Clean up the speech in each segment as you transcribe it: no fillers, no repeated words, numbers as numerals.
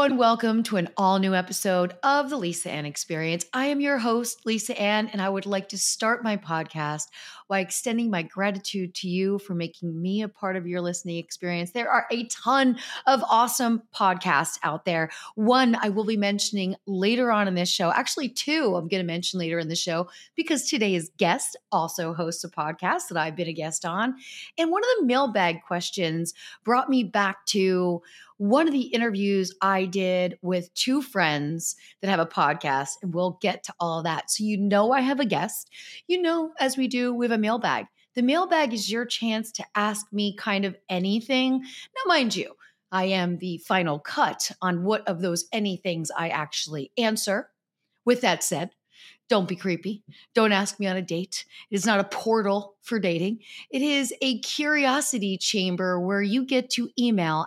Hello and welcome to an all new episode of the Lisa Ann Experience. I am your host, Lisa Ann, and I would like to start my podcast by extending my gratitude to you for making me a part of your listening experience. There are a ton of awesome podcasts out there. One I will be mentioning later on in this show. Actually, two I'm going to mention later in the show because today's guest also hosts a podcast that I've been a guest on. And one of the mailbag questions brought me back to one of the interviews I did with two friends that have a podcast, and we'll get to all of that. So, I have a guest. As we do, we have a mailbag. The mailbag is your chance to ask me kind of anything. Now, mind you, I am the final cut on what of those anythings I actually answer. With that said, don't be creepy. Don't ask me on a date. It is not a portal for dating. It is a curiosity chamber where you get to email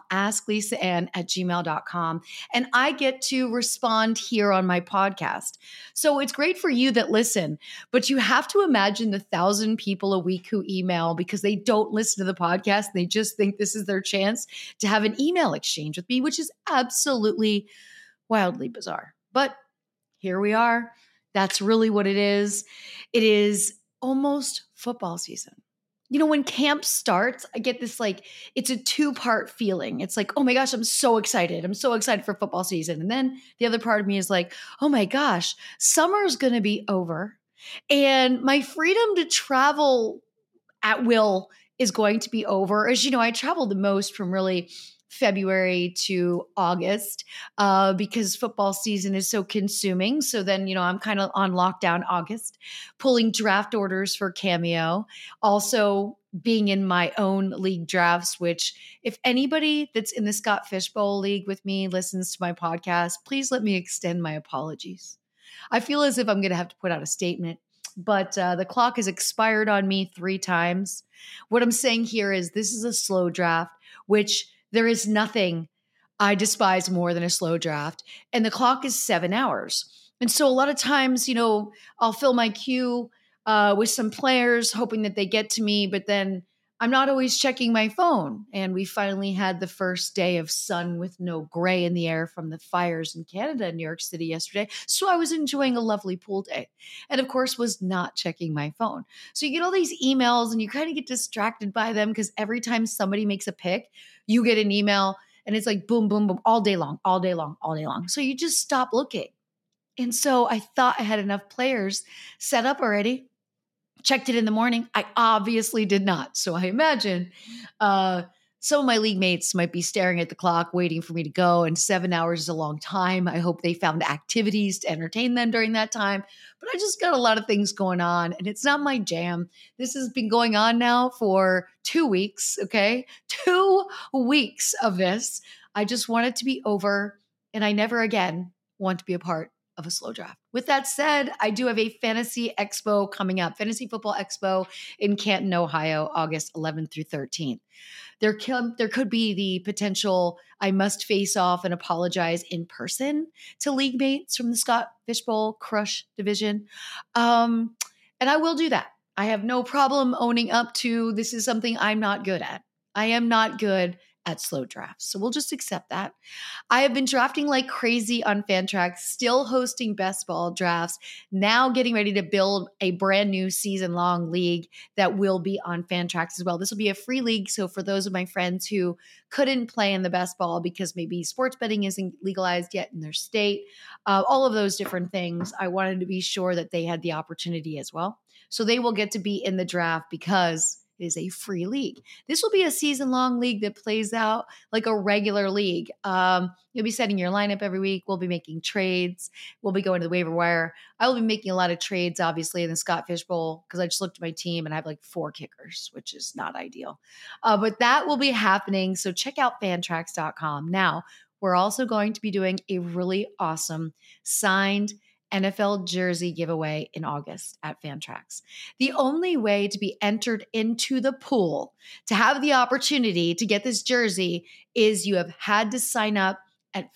asklisaann@gmail.com and I get to respond here on my podcast. So it's great for you that listen, but you have to imagine the 1,000 people a week who email because they don't listen to the podcast. They just think this is their chance to have an email exchange with me, which is absolutely wildly bizarre. But here we are. That's really what it is. It is almost football season. When camp starts, I get this it's a two-part feeling. It's like, oh my gosh, I'm so excited. I'm so excited for football season. And then the other part of me is like, oh my gosh, summer's going to be over. And my freedom to travel at will is going to be over. As you know, I travel the most from really February to August because football season is so consuming. So then, I'm kind of on lockdown August, pulling draft orders for Cameo, also being in my own league drafts, which if anybody that's in the Scott Fishbowl League with me listens to my podcast, please let me extend my apologies. I feel as if I'm going to have to put out a statement, but the clock has expired on me 3 times. What I'm saying here is this is a slow draft, which there is nothing I despise more than a slow draft. And the clock is 7 hours. And so a lot of times, I'll fill my queue with some players hoping that they get to me, but then I'm not always checking my phone. And we finally had the first day of sun with no gray in the air from the fires in Canada and New York City yesterday. So I was enjoying a lovely pool day and of course was not checking my phone. So you get all these emails and you kind of get distracted by them because every time somebody makes a pick, you get an email and it's like boom, boom, boom, all day long, all day long, all day long. So you just stop looking. And so I thought I had enough players set up already. Checked it in the morning. I obviously did not. So I imagine some of my league mates might be staring at the clock, waiting for me to go. And 7 hours is a long time. I hope they found activities to entertain them during that time. But I just got a lot of things going on and it's not my jam. This has been going on now for 2 weeks. Okay. 2 weeks of this. I just want it to be over. And I never again want to be a part of a slow draft. With that said, I do have a Fantasy Expo coming up, Fantasy Football Expo in Canton, Ohio, August 11th through 13th. There could be the potential I must face off and apologize in person to league mates from the Scott Fishbowl Crush division. And I will do that. I have no problem owning up to this is something I'm not good at. I am not good at slow drafts. So we'll just accept that. I have been drafting like crazy on Fantrax, still hosting best ball drafts, now getting ready to build a brand new season-long league that will be on Fantrax as well. This will be a free league. So for those of my friends who couldn't play in the best ball because maybe sports betting isn't legalized yet in their state, all of those different things, I wanted to be sure that they had the opportunity as well. So they will get to be in the draft because it is a free league. This will be a season-long league that plays out like a regular league. You'll be setting your lineup every week. We'll be making trades. We'll be going to the waiver wire. I will be making a lot of trades, obviously, in the Scott Fishbowl because I just looked at my team and I have like 4 kickers, which is not ideal. But that will be happening. So check out fantrax.com. Now, we're also going to be doing a really awesome signed NFL jersey giveaway in August at Fantrax. The only way to be entered into the pool to have the opportunity to get this jersey is you have had to sign up at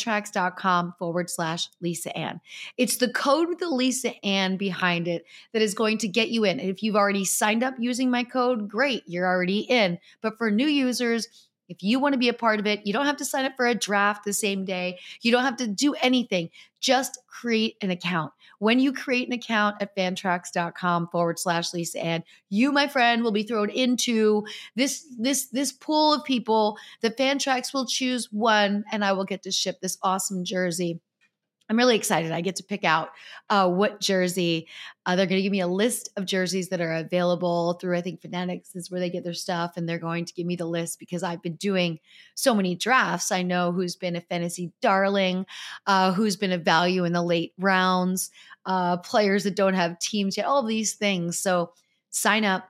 fantrax.com/Lisa Ann. It's the code with the Lisa Ann behind it that is going to get you in. And if you've already signed up using my code, great, you're already in. But for new users, If you want to be a part of it, you don't have to sign up for a draft the same day. You don't have to do anything. Just create an account. When you create an account at fantrax.com/Lisa Ann, you, my friend, will be thrown into this pool of people that Fantrax will choose one, and I will get to ship this awesome jersey. I'm really excited. I get to pick out what jersey. They're going to give me a list of jerseys that are available through, I think, Fanatics is where they get their stuff. And they're going to give me the list because I've been doing so many drafts. I know who's been a fantasy darling, who's been a value in the late rounds, players that don't have teams yet, all of these things. So sign up,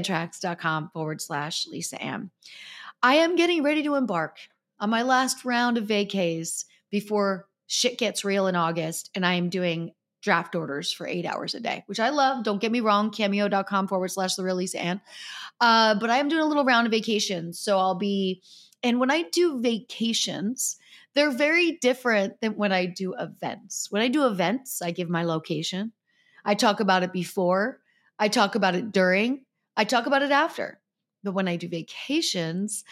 fantrax.com/Lisa Ann. I am getting ready to embark on my last round of vacays before shit gets real in August, and I am doing draft orders for 8 hours a day, which I love. Don't get me wrong, cameo.com/The Real Lisa Ann. But I am doing a little round of vacations. So and when I do vacations, they're very different than when I do events. When I do events, I give my location. I talk about it before. I talk about it during. I talk about it after. But when I do vacations,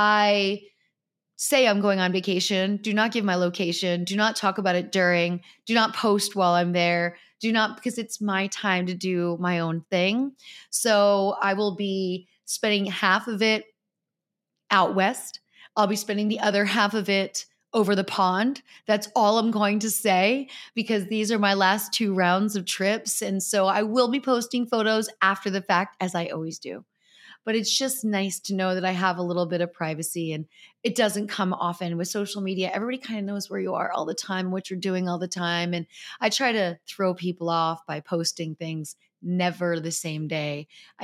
I say I'm going on vacation, do not give my location, do not talk about it during, do not post while I'm there, because it's my time to do my own thing. So I will be spending half of it out west. I'll be spending the other half of it over the pond. That's all I'm going to say because these are my last 2 rounds of trips. And so I will be posting photos after the fact, as I always do. But it's just nice to know that I have a little bit of privacy and it doesn't come often with social media. Everybody kind of knows where you are all the time, what you're doing all the time. And I try to throw people off by posting things never the same day.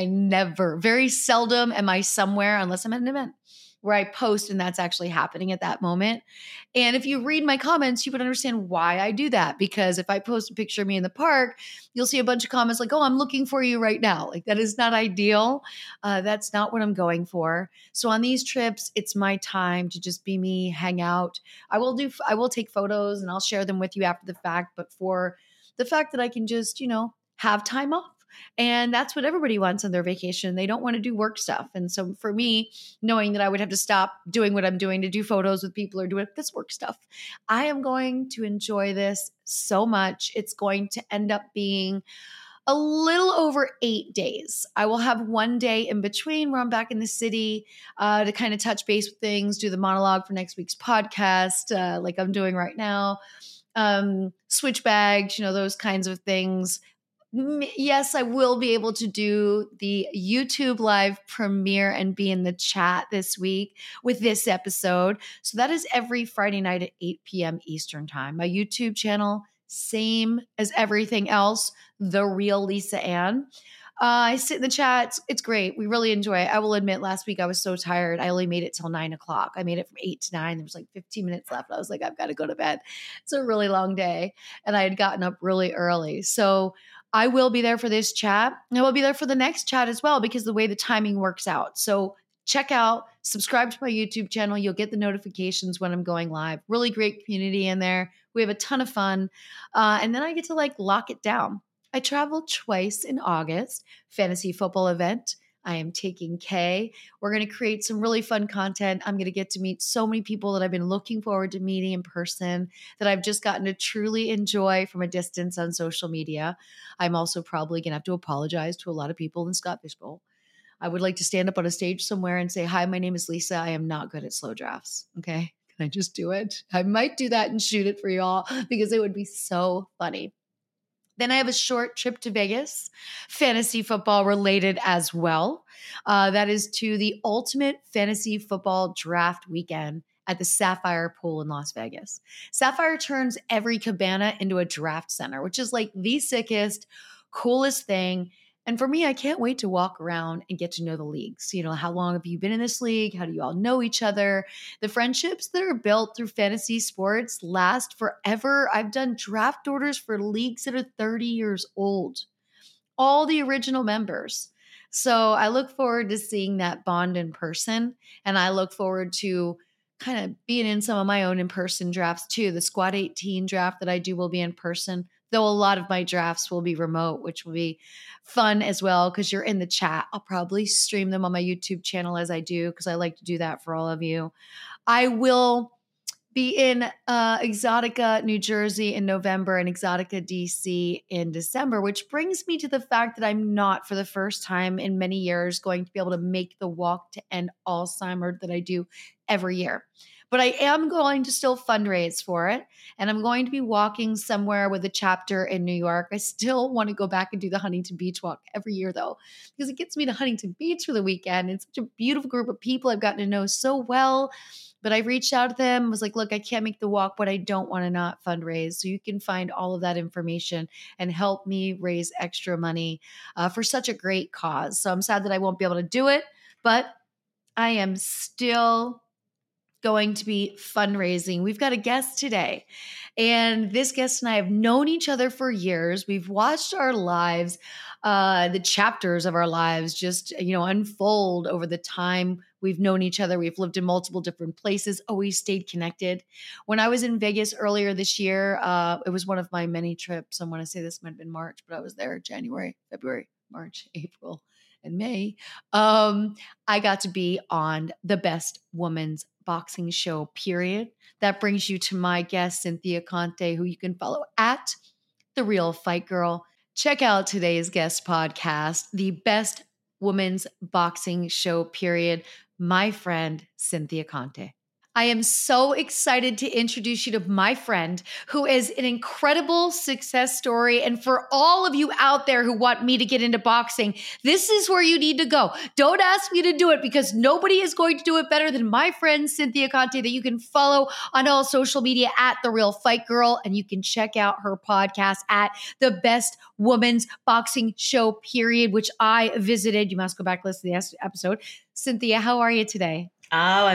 Very seldom am I somewhere unless I'm at an event where I post and that's actually happening at that moment. And if you read my comments, you would understand why I do that. Because if I post a picture of me in the park, you'll see a bunch of comments like, oh, I'm looking for you right now. Like that is not ideal. That's not what I'm going for. So on these trips, it's my time to just be me, hang out. I will take photos and I'll share them with you after the fact. But for the fact that I can just, have time off. And that's what everybody wants on their vacation. They don't want to do work stuff. And so for me, knowing that I would have to stop doing what I'm doing to do photos with people or do this work stuff, I am going to enjoy this so much. It's going to end up being a little over 8 days. I will have 1 day in between where I'm back in the city to kind of touch base with things, do the monologue for next week's podcast, like I'm doing right now, switch bags, those kinds of things. Yes, I will be able to do the YouTube live premiere and be in the chat this week with this episode. So that is every Friday night at 8 p.m. Eastern time. My YouTube channel, same as everything else, The Real Lisa Ann. I sit in the chat. It's great. We really enjoy it. I will admit, last week I was so tired. I only made it till 9 o'clock. I made it from 8 to 9. There was like 15 minutes left. I was like, I've got to go to bed. It's a really long day. And I had gotten up really early. So I will be there for this chat. And I will be there for the next chat as well because the way the timing works out. So subscribe to my YouTube channel. You'll get the notifications when I'm going live. Really great community in there. We have a ton of fun. And then I get to lock it down. I traveled twice in August, fantasy football event. I am taking Kay. We're going to create some really fun content. I'm going to get to meet so many people that I've been looking forward to meeting in person that I've just gotten to truly enjoy from a distance on social media. I'm also probably going to have to apologize to a lot of people in Scott Fishbowl. I would like to stand up on a stage somewhere and say, hi, my name is Lisa. I am not good at slow drafts. Okay. Can I just do it? I might do that and shoot it for y'all because it would be so funny. Then I have a short trip to Vegas, fantasy football related as well. That is to the ultimate fantasy football draft weekend at the Sapphire Pool in Las Vegas. Sapphire turns every cabana into a draft center, which is like the sickest, coolest thing. And for me, I can't wait to walk around and get to know the leagues. How long have you been in this league? How do you all know each other? The friendships that are built through fantasy sports last forever. I've done draft orders for leagues that are 30 years old, all the original members. So I look forward to seeing that bond in person. And I look forward to kind of being in some of my own in-person drafts too. The Squad 18 draft that I do will be in person. though a lot of my drafts will be remote, which will be fun as well because you're in the chat. I'll probably stream them on my YouTube channel as I do because I like to do that for all of you. I will be in Exotica, New Jersey in November and Exotica, DC in December, which brings me to the fact that I'm not, for the first time in many years, going to be able to make the walk to end Alzheimer's that I do every year. But I am going to still fundraise for it. And I'm going to be walking somewhere with a chapter in New York. I still want to go back and do the Huntington Beach walk every year, though, because it gets me to Huntington Beach for the weekend. It's such a beautiful group of people I've gotten to know so well. But I reached out to them, was like, look, I can't make the walk, but I don't want to not fundraise. So you can find all of that information and help me raise extra money for such a great cause. So I'm sad that I won't be able to do it, but I am still going to be fundraising. We've got a guest today, and this guest and I have known each other for years. We've watched our lives, the chapters of our lives just, unfold over the time we've known each other. We've lived in multiple different places, always stayed connected. When I was in Vegas earlier this year, it was one of my many trips. I want to say this might have been March, but I was there January, February, March, April, and May. I got to be on the Best Women's Boxing Show, period. That brings you to my guest, Cynthia Conte, who you can follow at The Real Fight Girl. Check out today's guest podcast, The Best Women's Boxing Show, period. My friend, Cynthia Conte. I am so excited to introduce you to my friend who is an incredible success story. And for all of you out there who want me to get into boxing, this is where you need to go. Don't ask me to do it because nobody is going to do it better than my friend Cynthia Conte, that you can follow on all social media at The Real Fight Girl. And you can check out her podcast at The Best Women's Boxing Show, period, which I visited. You must go back and listen to the episode. Cynthia, how are you today? Oh,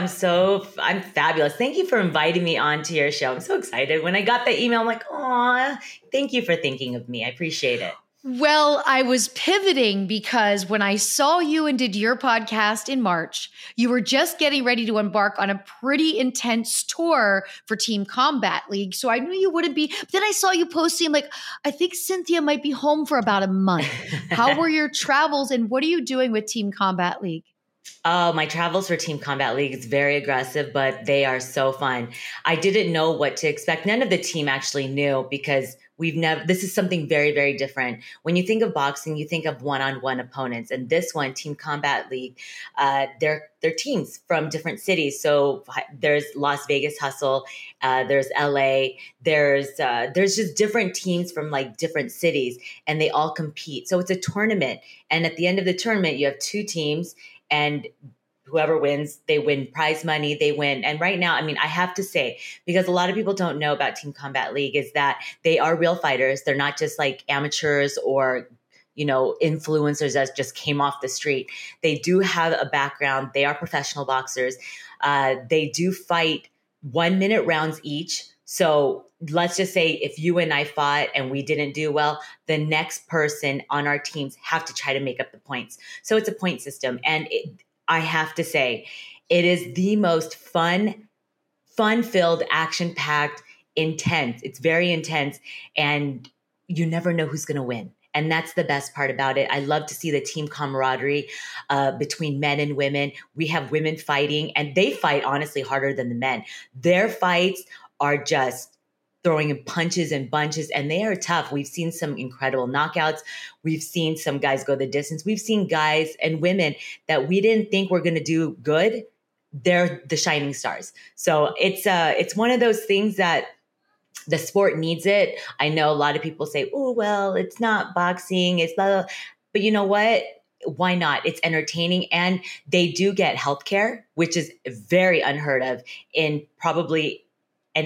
I'm fabulous. Thank you for inviting me onto your show. I'm so excited. When I got the email, I'm like, aw, thank you for thinking of me. I appreciate it. Well, I was pivoting because when I saw you and did your podcast in March, you were just getting ready to embark on a pretty intense tour for Team Combat League. So I knew you wouldn't be. But then I saw you posting, I'm like, I think Cynthia might be home for about a month. How were your travels and what are you doing with Team Combat League? Oh, my travels for Team Combat League is very aggressive, but they are so fun. I didn't know what to expect. None of the team actually knew because this is something very, very different. When you think of boxing, you think of one-on-one opponents. And this one, Team Combat League, they're teams from different cities. So there's Las Vegas Hustle, there's LA, there's just different teams from like different cities, and they all compete. So it's a tournament. And at the end of the tournament, you have two teams, and whoever wins, they win prize money, they win. And right now, I mean, I have to say, because a lot of people don't know about Team Combat League, is that they are real fighters. They're not just like amateurs or, influencers that just came off the street. They do have a background. They are professional boxers. They do fight 1-minute rounds each. So let's just say if you and I fought and we didn't do well, the next person on our teams have to try to make up the points. So it's a point system. And I have to say, it is the most fun-filled, action-packed, intense. It's very intense. And you never know who's going to win. And that's the best part about it. I love to see the team camaraderie between men and women. We have women fighting, and they fight honestly harder than the men. Their fights are just throwing in punches and bunches, and they are tough. We've seen some incredible knockouts. We've seen some guys go the distance. We've seen guys and women that we didn't think were going to do good. They're the shining stars. So it's one of those things that the sport needs it. I know a lot of people say, oh, well, it's not boxing. It's blah, blah. But you know what? Why not? It's entertaining, and they do get healthcare, which is very unheard of in probably in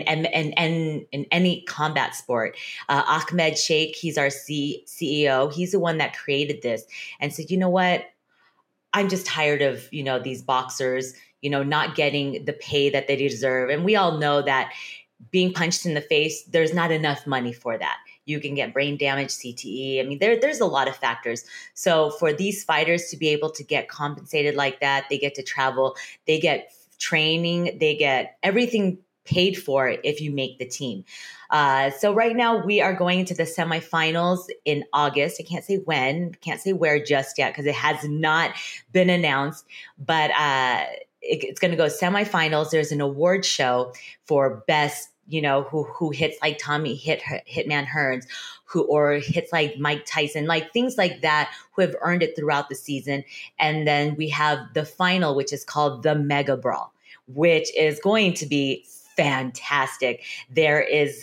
any combat sport. Ahmed Sheikh, he's our CEO. He's the one that created this and said, you know what? I'm just tired of, these boxers, not getting the pay that they deserve. And we all know that being punched in the face, there's not enough money for that. You can get brain damage, CTE. I mean, there's a lot of factors. So for these fighters to be able to get compensated like that, they get to travel, they get training, they get everything paid for if you make the team. So right now we are going into the semifinals in August. I can't say when, can't say where just yet because it has not been announced, but it's going to go semifinals. There's an award show for best, who hits like Tommy Hitman Hearns, or hits like Mike Tyson, like things like that, who have earned it throughout the season. And then we have the final, which is called the Mega Brawl, which is going to be fantastic. There is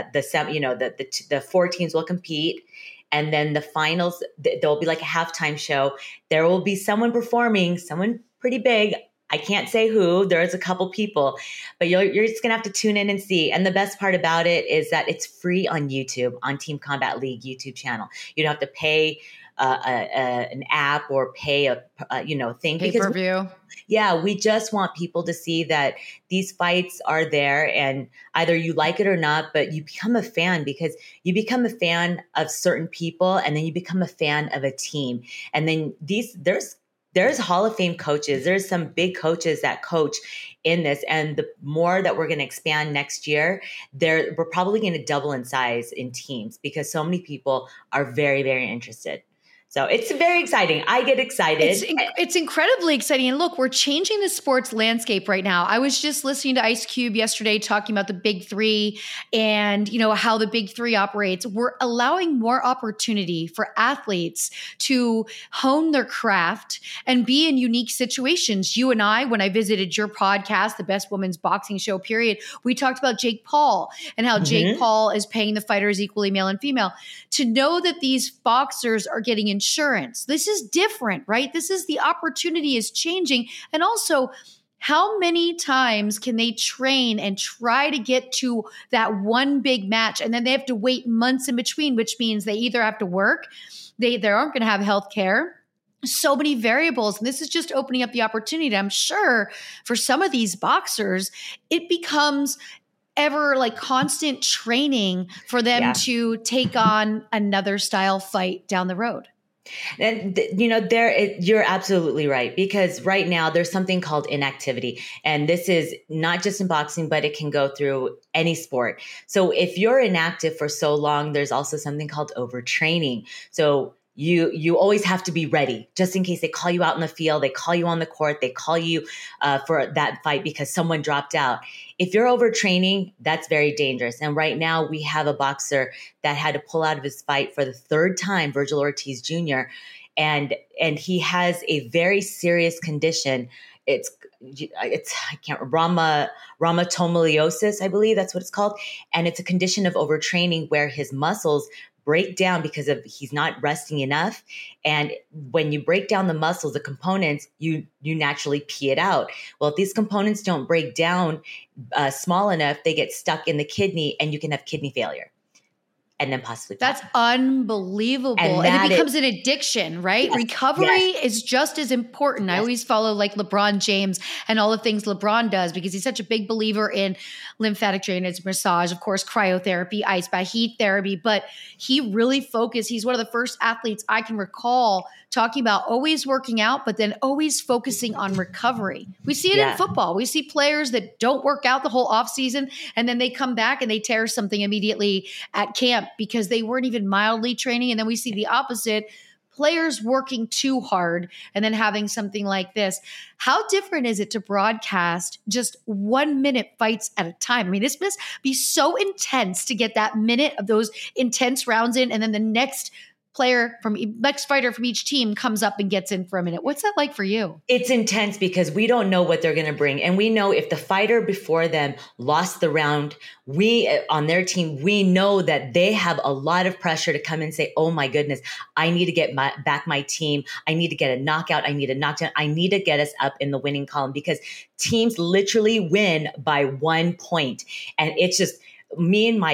the 4 teams will compete. And then the finals, there'll be like a halftime show. There will be someone performing, someone pretty big. I can't say who. There's a couple people, but you're just gonna have to tune in and see. And the best part about it is that it's free on YouTube, on Team Combat League YouTube channel. You don't have to pay an app or pay a thing. Pay-per-view. Yeah, we just want people to see that these fights are there, and either you like it or not, but you become a fan because you become a fan of certain people, and then you become a fan of a team. And then there's Hall of Fame coaches. There's some big coaches that coach in this. And the more that we're going to expand next year, we're probably going to double in size in teams because so many people are very, very interested. So it's very exciting. I get excited. It's incredibly exciting. And look, we're changing the sports landscape right now. I was just listening to Ice Cube yesterday talking about the Big Three and, how the Big Three operates. We're allowing more opportunity for athletes to hone their craft and be in unique situations. You and I, when I visited your podcast, the Best Women's Boxing Show, period, we talked about Jake Paul and how Jake Paul is paying the fighters equally, male and female. To know that these boxers are getting insurance. This is different, right? This is the opportunity is changing. And also, how many times can they train and try to get to that one big match? And then they have to wait months in between, which means they either have to work, they aren't going to have health care. So many variables. And this is just opening up the opportunity. I'm sure for some of these boxers, it becomes ever like constant training for them to take on another style fight down the road. And you're absolutely right, because right now there's something called inactivity, and this is not just in boxing, but it can go through any sport. So if you're inactive for so long, there's also something called overtraining. So you always have to be ready just in case they call you out in the field, they call you on the court, they call you for that fight because someone dropped out. If you're overtraining, that's very dangerous. And right now we have a boxer that had to pull out of his fight for the 3rd time, Virgil Ortiz Jr. And he has a very serious condition. It's rhamatomeliosis, I believe that's what it's called. And it's a condition of overtraining where his muscles break down because he's not resting enough. And when you break down the muscles, the components, you naturally pee it out. Well, if these components don't break down small enough, they get stuck in the kidney and you can have kidney failure. And then possibly that's unbelievable. And it becomes an addiction, right? Yes. Recovery is just as important. Yes. I always follow like LeBron James and all the things LeBron does because he's such a big believer in lymphatic drainage, massage, of course, cryotherapy, ice bath, heat therapy. But he really focused. He's one of the first athletes I can recall talking about always working out, but then always focusing on recovery. We see it in football. We see players that don't work out the whole offseason, and then they come back and they tear something immediately at camp because they weren't even mildly training. And then we see the opposite, players working too hard and then having something like this. How different is it to broadcast just 1 minute fights at a time? I mean, this must be so intense to get that minute of those intense rounds in, and then the next fighter from each team comes up and gets in for a minute. What's that like for you? It's intense because we don't know what they're going to bring. And we know if the fighter before them lost the round, on their team, we know that they have a lot of pressure to come and say, oh my goodness, I need to get back my team. I need to get a knockout. I need a knockdown. I need to get us up in the winning column because teams literally win by 1 point. And it's just me and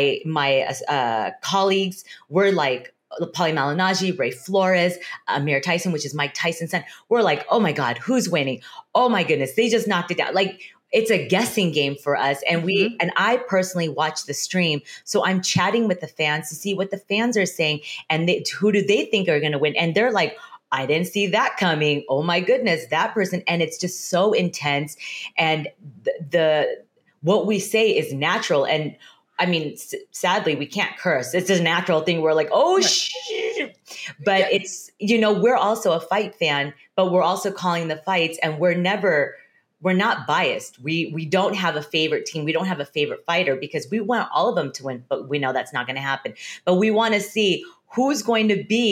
my colleagues, we're like, Paulie Malignaggi, Ray Flores, Amir Tyson, which is Mike Tyson's son. We're like, oh my God, who's winning? Oh my goodness, they just knocked it down. Like, it's a guessing game for us. And I personally watch the stream. So I'm chatting with the fans to see what the fans are saying and who do they think are going to win? And they're like, I didn't see that coming. Oh my goodness, that person. And it's just so intense. And what we say is natural. And I mean, sadly, we can't curse. It's a natural thing. We're like, oh, shit. But it's, we're also a fight fan, but we're also calling the fights, and we're not biased. We don't have a favorite team. We don't have a favorite fighter because we want all of them to win, but we know that's not going to happen. But we want to see who's going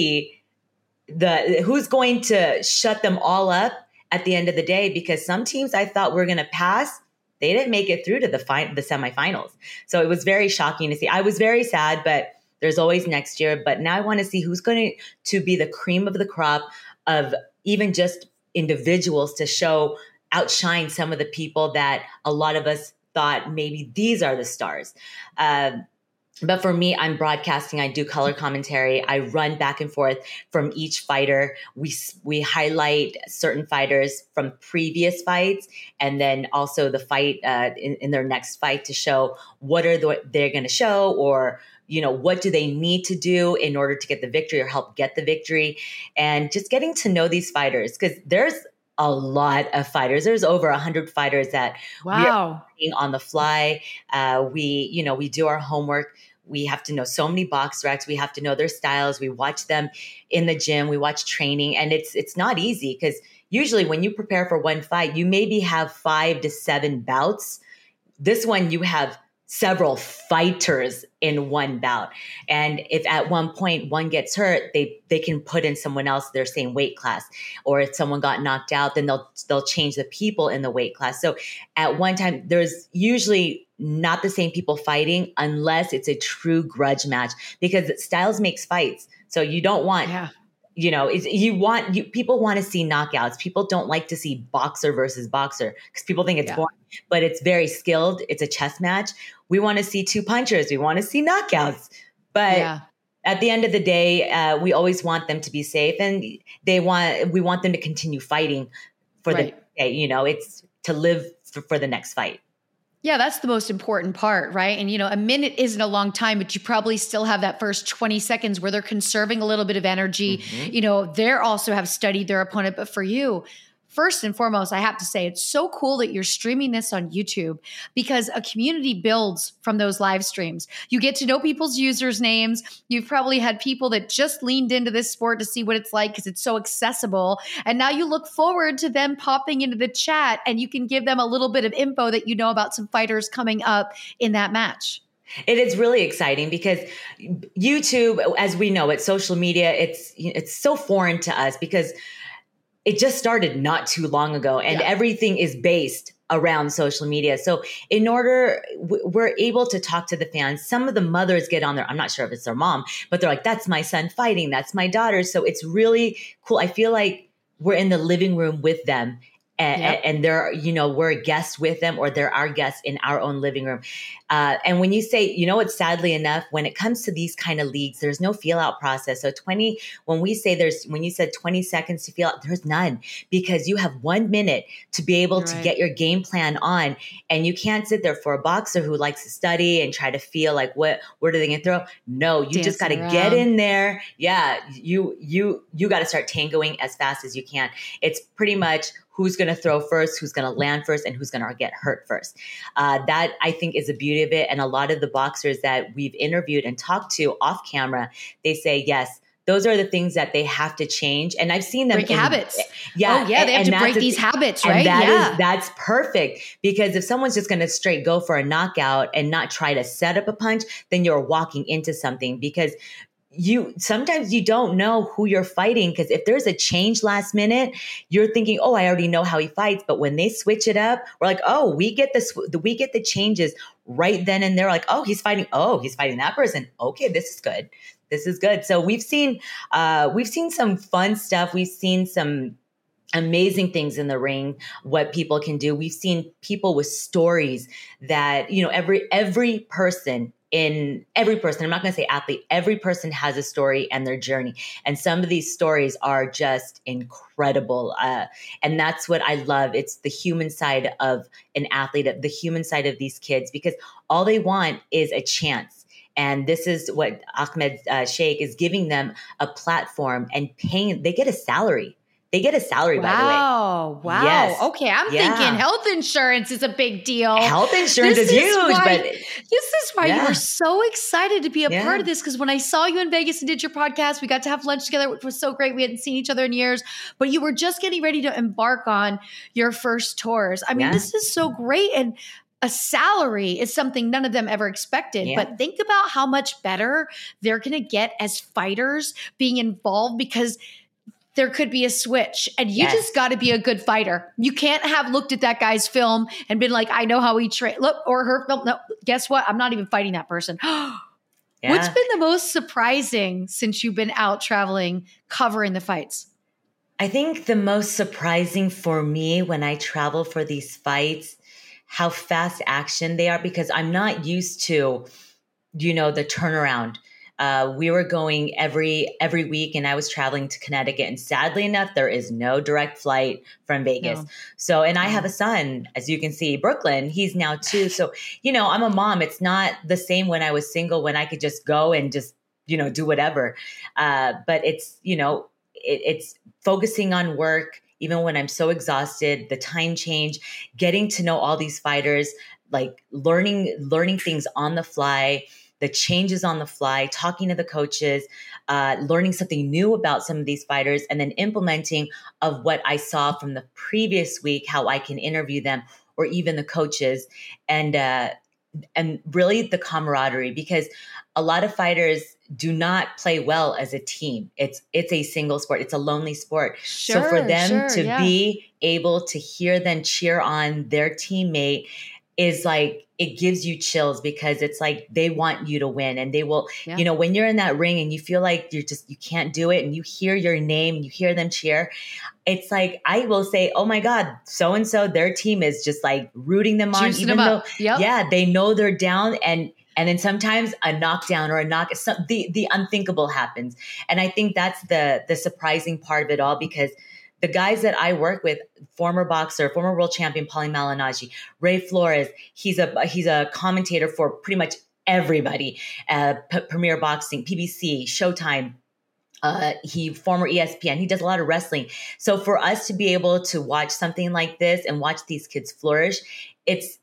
to shut them all up at the end of the day, because some teams I thought were going to pass, they didn't make it through to the semifinals. So it was very shocking to see. I was very sad, but there's always next year. But now I want to see who's going to be the cream of the crop of even just individuals to outshine some of the people that a lot of us thought maybe these are the stars. But for me, I'm broadcasting. I do color commentary. I run back and forth from each fighter. We highlight certain fighters from previous fights, and then also the fight in their next fight to show what they're going to show, or what do they need to do in order to get the victory or help get the victory, and just getting to know these fighters, because there's a lot of fighters. There's over 100 fighters that we are on the fly. We do our homework. We have to know so many box recs. We have to know their styles. We watch them in the gym. We watch training, and it's not easy, because usually when you prepare for one fight, you maybe have 5 to 7 bouts. This one, you have several fighters in one bout. And if at one point one gets hurt, they can put in someone else their same weight class. Or if someone got knocked out, then they'll change the people in the weight class. So at one time, there's usually not the same people fighting unless it's a true grudge match, because styles makes fights. So you don't want people want to see knockouts. People don't like to see boxer versus boxer because people think it's boring, but it's very skilled. It's a chess match. We want to see two punchers. We want to see knockouts. But at the end of the day, we always want them to be safe, and we want them to continue fighting for the day. It's to live for the next fight. Yeah, that's the most important part, right? And, a minute isn't a long time, but you probably still have that first 20 seconds where they're conserving a little bit of energy. Mm-hmm. They're also have studied their opponent. But for you, first and foremost, I have to say, it's so cool that you're streaming this on YouTube, because a community builds from those live streams. You get to know people's users' names. You've probably had people that just leaned into this sport to see what it's like because it's so accessible. And now you look forward to them popping into the chat, and you can give them a little bit of info that you know about some fighters coming up in that match. It is really exciting because YouTube, as we know, it's social media. It's so foreign to us because it just started not too long ago, and everything is based around social media. So we're able to talk to the fans. Some of the mothers get on there. I'm not sure if it's their mom, but they're like, that's my son fighting. That's my daughter. So it's really cool. I feel like we're in the living room with them. And they're, we're guests with them, or they're our guests in our own living room. And when you say, sadly enough, when it comes to these kind of leagues, there's no feel out process. So when you said 20 seconds to feel out, there's none, because you have 1 minute to be able to get your game plan on. And you can't sit there for a boxer who likes to study and try to feel like, what are they going to throw? No, you just got to get in there. Yeah. You got to start tangoing as fast as you can. It's pretty much who's going to throw first, who's going to land first, and who's going to get hurt first. That, I think, is the beauty of it. And a lot of the boxers that we've interviewed and talked to off camera, they say, yes, those are the things that they have to change. And I've seen them break habits. Yeah. Oh, yeah. They have to break these habits, right? And that's perfect, because if someone's just going to straight go for a knockout and not try to set up a punch, then you're walking into something, because sometimes you don't know who you're fighting, because if there's a change last minute, you're thinking, oh, I already know how he fights. But when they switch it up, we're like, oh, we get the changes right then and there. Like, oh, he's fighting that person. Okay, this is good. This is good. So we've seen some fun stuff. We've seen some amazing things in the ring, what people can do. We've seen people with stories that, every person, I'm not going to say athlete, every person has a story and their journey. And some of these stories are just incredible. And that's what I love. It's the human side of an athlete, the human side of these kids, because all they want is a chance. And this is what Ahmed Sheikh is giving them, a platform and paying. They get a salary. They get a salary, by the way. Wow. Yes. Okay. I'm thinking Yeah. health insurance is a big deal. Health insurance is huge, but This is why you were so excited to be a part of this. Because when I saw you in Vegas and did your podcast, we got to have lunch together, which was so great. We hadn't seen each other in years, but you were just getting ready to embark on your first tours. I mean, this is so great. And a salary is something none of them ever expected. But think about how much better they're going to get as fighters being involved, because there could be a switch, and you just got to be a good fighter. You can't have looked at that guy's film and been like, I know how he trained. Look, or her film. No, guess what? I'm not even fighting that person. What's been the most surprising since you've been out traveling, covering the fights? I think the most surprising for me when I travel for these fights, how fast action they are, because I'm not used to, the turnaround. We were going every week, and I was traveling to Connecticut. And sadly enough, there is no direct flight from Vegas. No. So, and I have a son, as you can see, Brooklyn, he's now 2. So, I'm a mom. It's not the same when I was single, when I could just go and just, do whatever. But it's, it's focusing on work, even when I'm so exhausted, the time change, getting to know all these fighters, like learning things on the fly, the changes on the fly, talking to the coaches, learning something new about some of these fighters, and then implementing of what I saw from the previous week, how I can interview them or even the coaches, and really the camaraderie, because a lot of fighters do not play well as a team. It's a single sport. It's a lonely sport. So for them to be able to hear them cheer on their teammate is like, it gives you chills, because it's like they want you to win, and they will, when you're in that ring and you feel like you can't do it, and you hear your name and you hear them cheer, it's like, I will say, oh my God, so-and-so, their team is just like rooting them on, even though, they know they're down, and then sometimes a knockdown or the unthinkable happens. And I think that's the surprising part of it all, because the guys that I work with, former boxer, former world champion Paulie Malignaggi, Ray Flores, he's a commentator for pretty much everybody, Premier Boxing, PBC, Showtime. He former ESPN. He does a lot of wrestling. So for us to be able to watch something like this and watch these kids flourish, it's,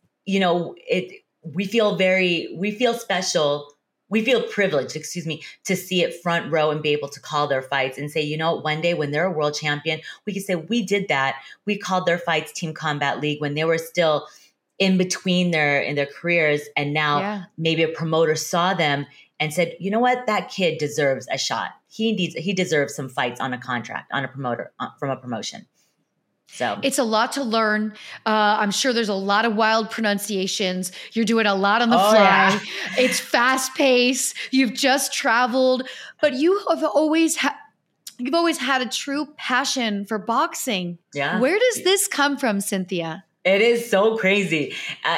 we feel special. We feel privileged, to see it front row and be able to call their fights and say, one day when they're a world champion, we can say, we did that. We called their fights Team Combat League when they were still in between in their careers. And now maybe a promoter saw them and said, you know what, that kid deserves a shot. He deserves some fights on a contract, on a promoter, from a promotion. So it's a lot to learn. I'm sure there's a lot of wild pronunciations. You're doing a lot on the fly. Yeah. It's fast paced. You've just traveled, but you've always had a true passion for boxing. Yeah. Where does this come from, Cynthia? It is so crazy.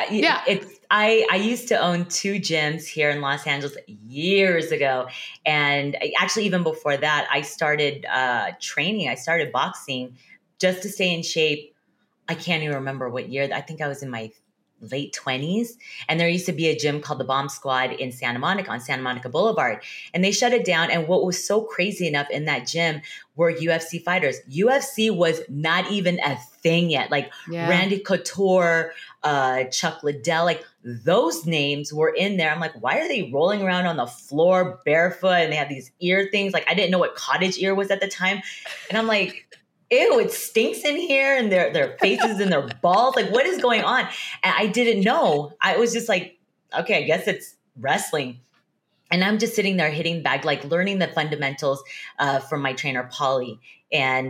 I used to own 2 gyms here in Los Angeles years ago. And actually, even before that, I started training. I started boxing just to stay in shape. I can't even remember what year. I think I was in my late 20s. And there used to be a gym called the Bomb Squad in Santa Monica, on Santa Monica Boulevard. And they shut it down. And what was so crazy enough in that gym were UFC fighters. UFC was not even a thing yet. Like Randy Couture, Chuck Liddell, like those names were in there. I'm like, why are they rolling around on the floor barefoot? And they have these ear things. Like, I didn't know what cottage ear was at the time. And I'm like, ew, it stinks in here, and their faces and their balls. Like, what is going on? And I didn't know. I was just like, okay, I guess it's wrestling. And I'm just sitting there hitting the bag, like learning the fundamentals from my trainer, Paulie, and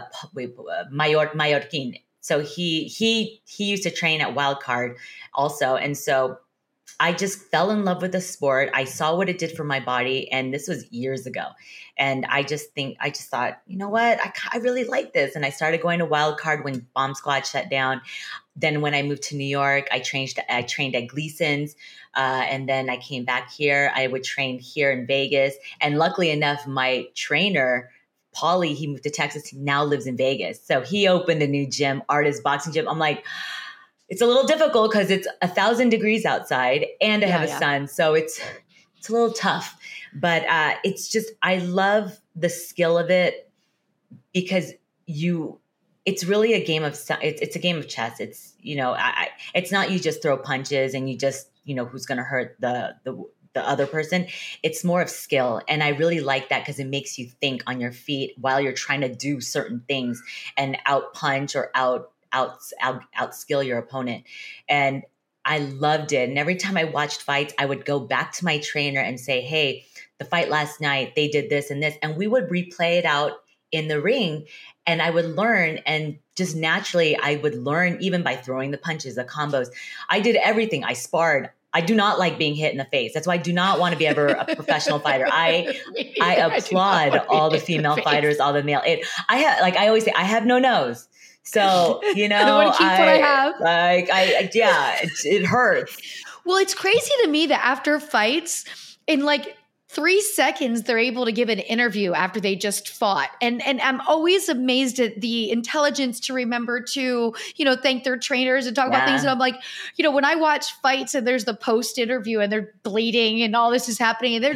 Mallorquin. So he used to train at Wildcard also. And so I just fell in love with the sport. I saw what it did for my body. And this was years ago. And I just thought, you know what? I really like this. And I started going to Wildcard when Bomb Squad shut down. Then when I moved to New York, I trained at Gleason's. And then I came back here. I would train here in Vegas. And luckily enough, my trainer, Paulie, he moved to Texas. He now lives in Vegas. So he opened a new gym, Artist Boxing Gym. I'm like, it's a little difficult because it's 1,000 degrees outside and I have a son. So it's a little tough, but it's just, I love the skill of it because it's really a game of, it's a game of chess. It's, it's not you just throw punches and you just, who's going to hurt the other person. It's more of skill. And I really like that because it makes you think on your feet while you're trying to do certain things and out punch or out skill your opponent. And I loved it. And every time I watched fights, I would go back to my trainer and say, hey, the fight last night, they did this and this. And we would replay it out in the ring. And I would learn, and just naturally, I would learn even by throwing the punches, the combos. I did everything. I sparred. I do not like being hit in the face. That's why I do not want to be ever a professional fighter. I applaud all the female fighters, all the male. I always say, I have no nose. So, I want to keep what I have. It hurts. Well, it's crazy to me that after fights, in like 3 seconds, they're able to give an interview after they just fought. And I'm always amazed at the intelligence to remember to, thank their trainers and talk about things. And I'm like, when I watch fights and there's the post interview and they're bleeding and all this is happening and they're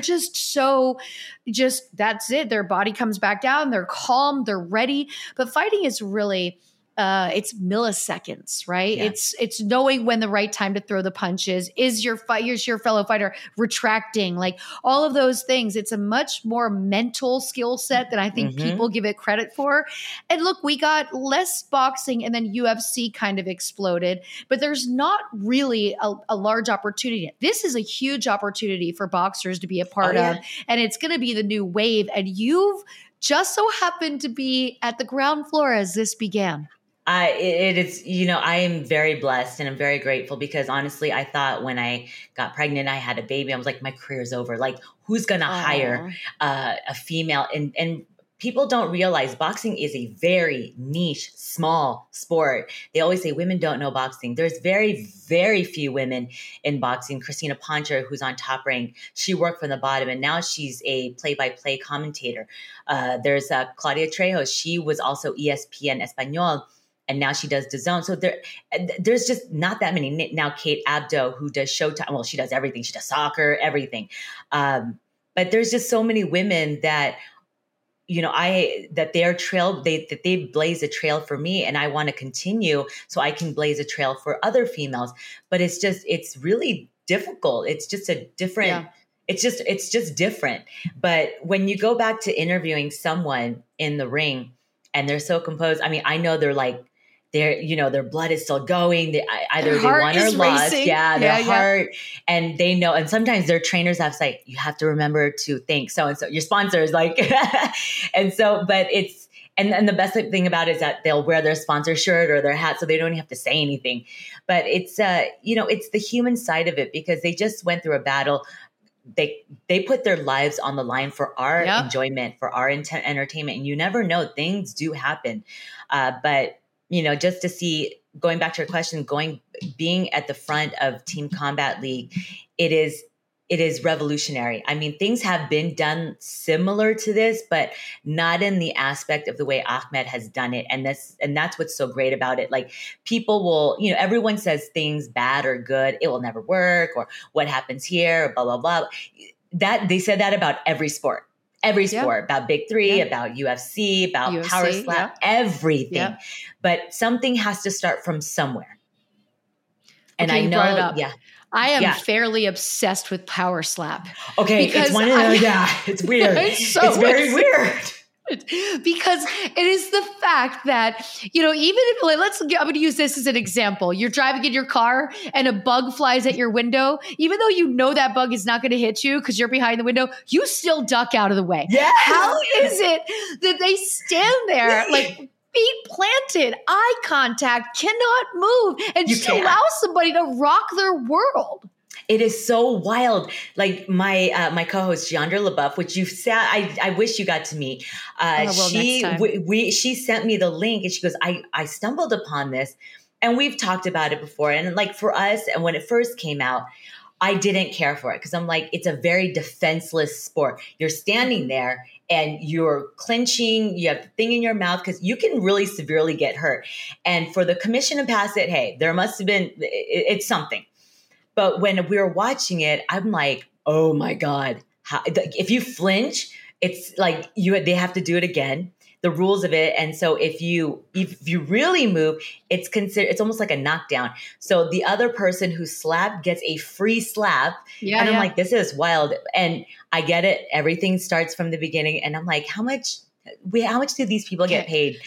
that's it. Their body comes back down. They're calm. They're ready. But fighting is really, it's milliseconds, right? Yeah. It's knowing when the right time to throw the punches is. Your fellow fighter retracting, like all of those things. It's a much more mental skill set than I think people give it credit for. And look, we got less boxing and then UFC kind of exploded, but there's not really a large opportunity. This is a huge opportunity for boxers to be a part of, and it's going to be the new wave. And you've just so happened to be at the ground floor as this began. It is, I am very blessed and I'm very grateful because honestly, I thought when I got pregnant, I had a baby, I was like, my career's over. Like, who's going to hire a female? And people don't realize boxing is a very niche, small sport. They always say women don't know boxing. There's very, very few women in boxing. Christina Pancha, who's on Top Rank, she worked from the bottom and now she's a play-by-play commentator. There's Claudia Trejo. She was also ESPN Espanol. And now she does DAZN. So there's just not that many. Now Kate Abdo, who does Showtime, well, she does everything. She does soccer, everything. But there's just so many women that, that they blaze a trail for me, and I want to continue so I can blaze a trail for other females. But it's really difficult. It's just a different. Yeah. It's just different. But when you go back to interviewing someone in the ring, and they're so composed. I mean, I know they're like. Their blood is still going. Either they won or lost. Yeah, their heart. And they know. And sometimes their trainers have to say, you have to remember to thank so-and-so, your sponsors. Like, and so, but it's, and the best thing about it is that they'll wear their sponsor shirt or their hat so they don't even have to say anything. But it's, it's the human side of it because they just went through a battle. They put their lives on the line for our enjoyment, for our entertainment. And you never know, things do happen. But just to see, going back to your question, being at the front of Team Combat League, it is revolutionary. I mean, things have been done similar to this, but not in the aspect of the way Ahmed has done it. And that's what's so great about it. Like people will, everyone says things bad or good, it will never work, or what happens here, blah, blah, blah. That they said that about every sport. Every sport, about Big Three, about UFC, about Power Slap, everything. Yeah. But something has to start from somewhere. And I know, I am fairly obsessed with Power Slap. Okay, it's one of those, it's weird. It's very weird. Because it is the fact that, even if, I'm going to use this as an example. You're driving in your car and a bug flies at your window. Even though you know that bug is not going to hit you because you're behind the window, you still duck out of the way. Yes. How is it that they stand there like feet planted, eye contact, cannot move, and just allow somebody to rock their world? It is so wild. Like my co-host Giandra LaBeouf, which you've said, I wish you got to meet. She sent me the link and she goes, I stumbled upon this, and we've talked about it before. And like for us, and when it first came out, I didn't care for it because I'm like, it's a very defenseless sport. You're standing there and you're clenching, you have the thing in your mouth because you can really severely get hurt. And for the commission to pass it, hey, there must have been, it's something. But when we were watching it, I'm like, oh my God, if you flinch, it's like they have to do it again. the rules of it. And so if you really move, it's almost like a knockdown. So the other person who slapped gets a free slap. Yeah, and I'm like, this is wild. And I get it. Everything starts from the beginning. And I'm like, how much do these people get paid?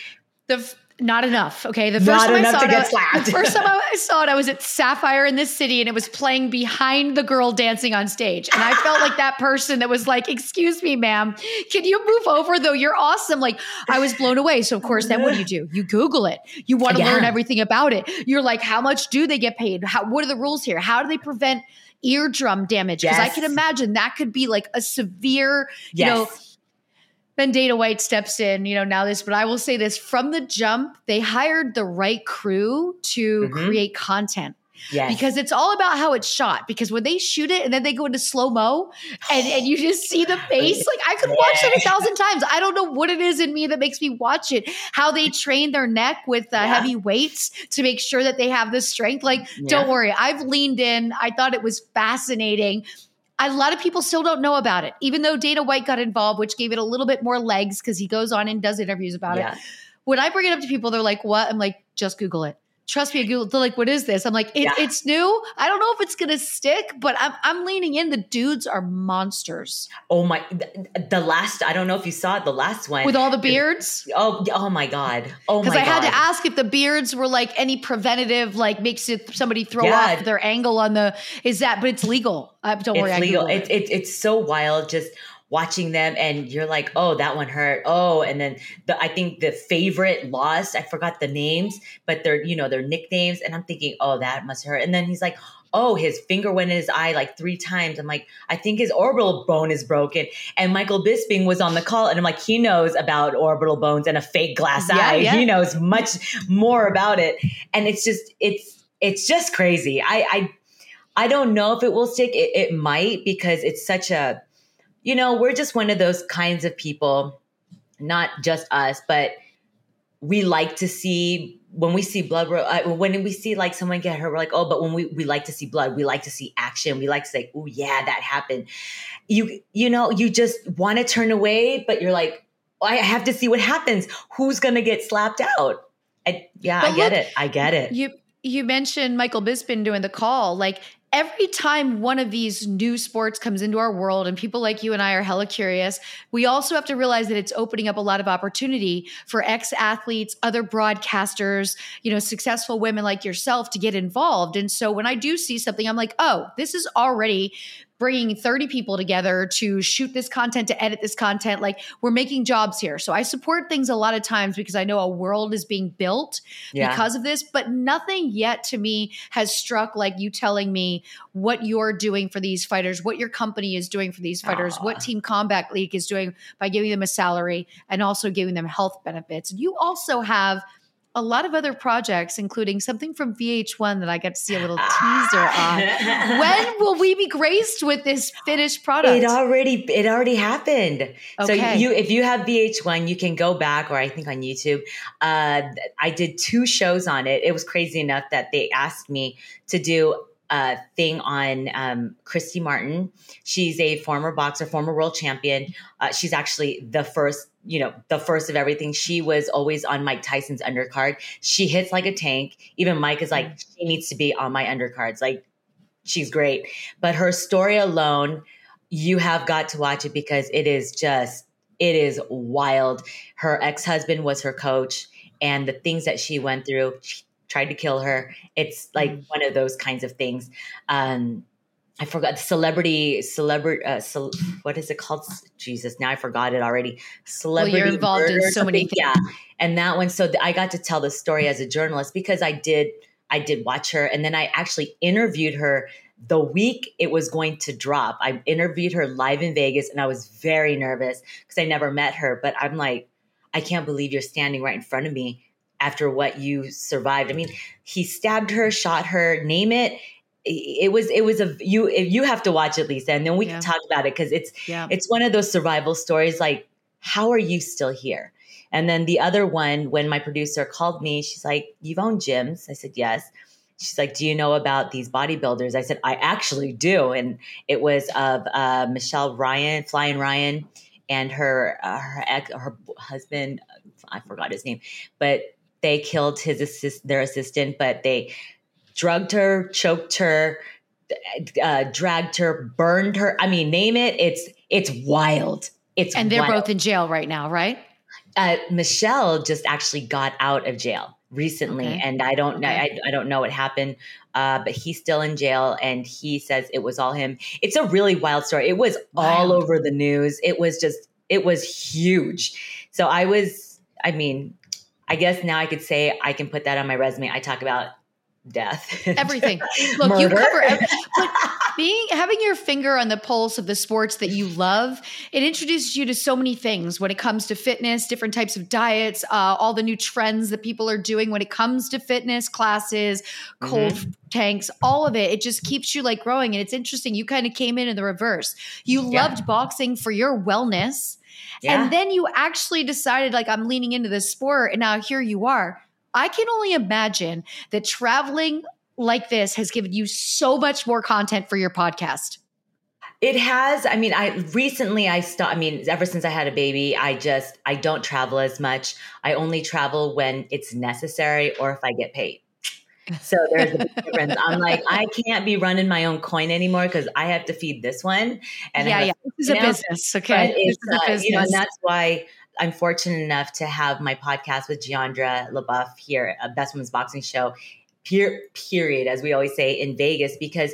Not enough. Okay. The Not first time enough I saw to get it, slapped. the first time I saw it, I was at Sapphire in this city and it was playing behind the girl dancing on stage. And I felt like that person that was like, excuse me, ma'am, can you move over though? You're awesome. Like I was blown away. So of course, then what do? You Google it. You want to learn everything about it. You're like, how much do they get paid? What are the rules here? How do they prevent eardrum damage? Because I can imagine that could be like a severe, you know. Then Dana White steps in, but I will say this, from the jump, they hired the right crew to create content. Yes. Because it's all about how it's shot. Because when they shoot it and then they go into slow-mo and you just see the face, like I could watch that 1,000 times. I don't know what it is in me that makes me watch it. How they train their neck with heavy weights to make sure that they have the strength. Like, don't worry, I've leaned in. I thought it was fascinating. A lot of people still don't know about it, even though Dana White got involved, which gave it a little bit more legs because he goes on and does interviews about it. When I bring it up to people, they're like, what? I'm like, just Google it. Trust me, Google. They're like, what is this? I'm like, it's new. I don't know if it's going to stick, but I'm leaning in. The dudes are monsters. Oh my, the last, I don't know if you saw it, the last one. With all the beards? Oh my God. Oh my God. Because I had to ask if the beards were like any preventative, like makes it somebody throw off their angle on but it's legal. Don't worry. It's legal. It's so wild just watching them and you're like, oh, that one hurt. Oh, and then I think the favorite lost, I forgot the names, but they're nicknames. And I'm thinking, oh, that must hurt. And then he's like, oh, his finger went in his eye like 3 times. I'm like, I think his orbital bone is broken. And Michael Bisping was on the call and I'm like, he knows about orbital bones and a fake glass eye. Yeah. He knows much more about it. And it's just crazy. I don't know if it will stick. It might, because it's such a, we're just one of those kinds of people, not just us, but we like to see, when we see blood, when we see like someone get hurt, we're like, oh, but when we like to see blood, we like to see action. We like to say, oh yeah, that happened. You just want to turn away, but you're like, oh, I have to see what happens. Who's going to get slapped out? I get it. You mentioned Michael Bisping doing the call. Like every time one of these new sports comes into our world and people like you and I are hella curious, we also have to realize that it's opening up a lot of opportunity for ex-athletes, other broadcasters, successful women like yourself to get involved. And so when I do see something, I'm like, oh, this is already bringing 30 people together to shoot this content, to edit this content. Like we're making jobs here. So I support things a lot of times because I know a world is being built because of this, but nothing yet to me has struck like you telling me what you're doing for these fighters, what your company is doing for these fighters, what Team Combat League is doing by giving them a salary and also giving them health benefits. You also have a lot of other projects, including something from VH1 that I got to see a little teaser on. When will we be graced with this finished product? It already happened. Okay. So if you have VH1, you can go back, or I think on YouTube. I did 2 shows on it. It was crazy enough that they asked me to do a thing on Christy Martin. She's a former boxer, former world champion. She's actually the first of everything. She was always on Mike Tyson's undercard. She hits like a tank. Even Mike is like, she needs to be on my undercards. Like, she's great. But her story alone, you have got to watch it because it is wild. Her ex-husband was her coach, and the things that she went through, she tried to kill her. It's like one of those kinds of things. I forgot celebrity. What is it called? Jesus, now I forgot it already. Celebrity. Well, you're involved in so many things. Yeah, and that one. So I got to tell the story as a journalist because I did watch her, and then I actually interviewed her the week it was going to drop. I interviewed her live in Vegas, and I was very nervous because I never met her. But I'm like, I can't believe you're standing right in front of me after what you survived. I mean, he stabbed her, shot her, name it. You have to watch it, Lisa, and then we can talk about it because it's one of those survival stories. Like, how are you still here? And then the other one, when my producer called me, she's like, "You've owned gyms." I said, "Yes." She's like, "Do you know about these bodybuilders?" I said, "I actually do." And it was of Michelle Ryan, Flying Ryan, and her husband, I forgot his name, but they killed their assistant, but they drugged her, choked her, dragged her, burned her. I mean, name it. It's wild. And they're both in jail right now, right? Michelle just actually got out of jail recently, and I don't know. I don't know what happened, but he's still in jail, and he says it was all him. It's a really wild story. It was all over the news. It was huge. So I guess now I could say I can put that on my resume. I talk about death, everything. Look, murder. You cover everything. But having your finger on the pulse of the sports that you love, it introduces you to so many things when it comes to fitness, different types of diets, all the new trends that people are doing when it comes to fitness classes, cold tanks, all of it. It just keeps you like growing. And it's interesting. You kind of came in the reverse. You loved boxing for your wellness. Yeah. And then you actually decided, like, I'm leaning into this sport. And now here you are. I can only imagine that traveling like this has given you so much more content for your podcast. It has. I mean, I stopped. I mean, ever since I had a baby, I don't travel as much. I only travel when it's necessary or if I get paid. So there's a big difference. I'm like, I can't be running my own coin anymore because I have to feed this one. And this is a business. Okay. This is a business. And that's why I'm fortunate enough to have my podcast with Giandra LaBeouf here, a Best Women's Boxing Show, period, as we always say, in Vegas, because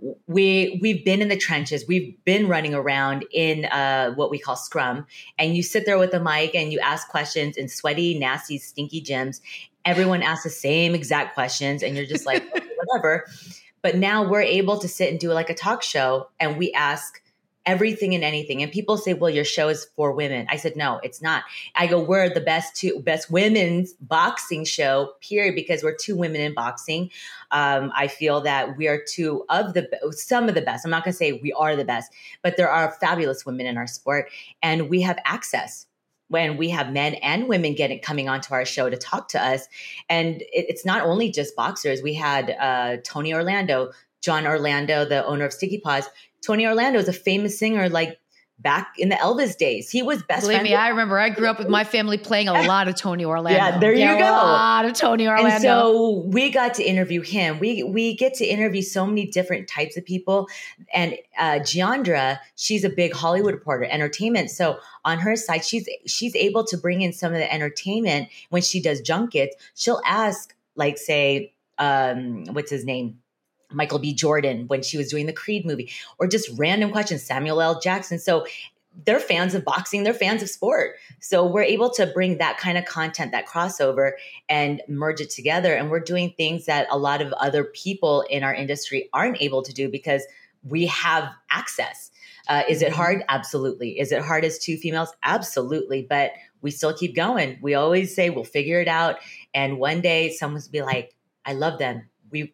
we've been in the trenches. We've been running around in what we call scrum. And you sit there with a mic and you ask questions in sweaty, nasty, stinky gyms. Everyone asks the same exact questions and you're just like, okay, whatever. But now we're able to sit and do like a talk show and we ask everything and anything. And people say, well, your show is for women. I said, no, it's not. I go, we're the best women's boxing show, period, because we're two women in boxing. I feel that we are some of the best. I'm not going to say we are the best, but there are fabulous women in our sport and we have access when we have men and women coming onto our show to talk to us. And it's not only just boxers. We had Tony Orlando, John Orlando, the owner of Sticky Paws. Tony Orlando is a famous singer, like back in the Elvis days. He was best friend. Believe me, I remember I grew up with my family playing a lot of Tony Orlando. Yeah, there you go. A lot of Tony Orlando. And so we got to interview him. We get to interview so many different types of people. And Giandra, she's a big Hollywood reporter, entertainment. So on her side, she's able to bring in some of the entertainment when she does junkets. She'll ask, like, say, what's his name? Michael B. Jordan when she was doing the Creed movie, or just random questions, Samuel L. Jackson. So they're fans of boxing, they're fans of sport. So we're able to bring that kind of content, that crossover, and merge it together. And we're doing things that a lot of other people in our industry aren't able to do because we have access. Is it hard? Absolutely. Is it hard as two females? Absolutely. But we still keep going. We always say we'll figure it out. And one day someone's be like, I love them.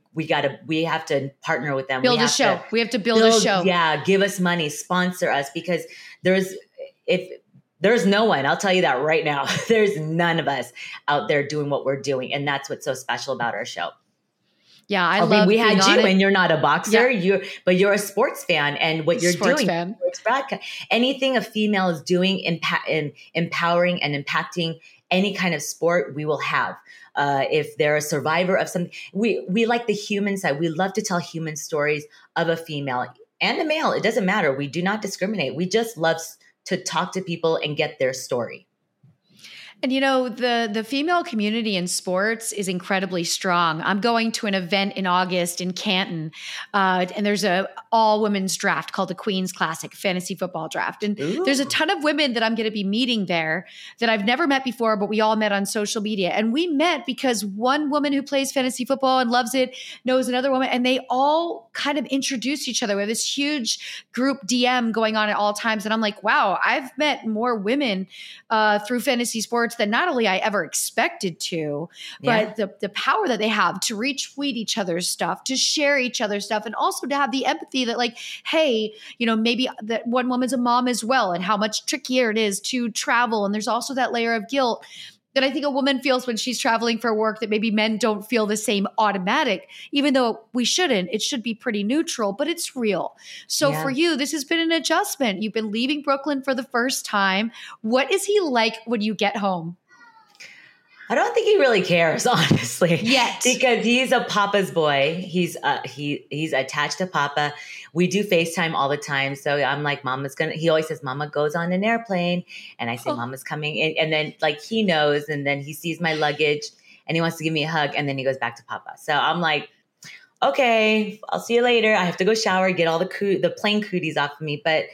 We have to partner with them. We have to build a show. Yeah. Give us money, sponsor us, because there's no one, I'll tell you that right now, there's none of us out there doing what we're doing. And that's what's so special about our show. Yeah. I love we had you and you're not a boxer, but you're a sports fan, and what you're doing, anything a female is doing, empowering and impacting any kind of sport, we will have. If they're a survivor of something, we like the human side. We love to tell human stories of a female and a male. It doesn't matter. We do not discriminate. We just love to talk to people and get their story. And you know, the female community in sports is incredibly strong. I'm going to an event in August in Canton, and there's a all women's draft called the Queen's Classic fantasy football draft. And there's a ton of women that I'm going to be meeting there that I've never met before, but we all met on social media. And we met because one woman who plays fantasy football and loves it knows another woman, and they all kind of introduce each other. We have this huge group DM going on at all times. And I'm like, wow, I've met more women through fantasy sports than not only I ever expected to, but the power that they have to retweet each other's stuff, to share each other's stuff, and also to have the empathy that, like, hey, you know, maybe that one woman's a mom as well, and how much trickier it is to travel. And there's also that layer of guilt. that I think a woman feels when she's traveling for work that maybe men don't feel the same automatic, even though we shouldn't. It should be pretty neutral, but it's real. So for you, this has been an adjustment. You've been leaving Brooklyn for the first time. What is he like when you get home? I don't think he really cares, honestly. Yet. Because he's a Papa's boy. He's attached to Papa. We do FaceTime all the time. So I'm like, he always says, Mama goes on an airplane. And I say, Mama's coming in. And then like he knows, and then he sees my luggage and he wants to give me a hug. And then he goes back to Papa. So I'm like, okay, I'll see you later. I have to go shower, get all the plane cooties off of me. But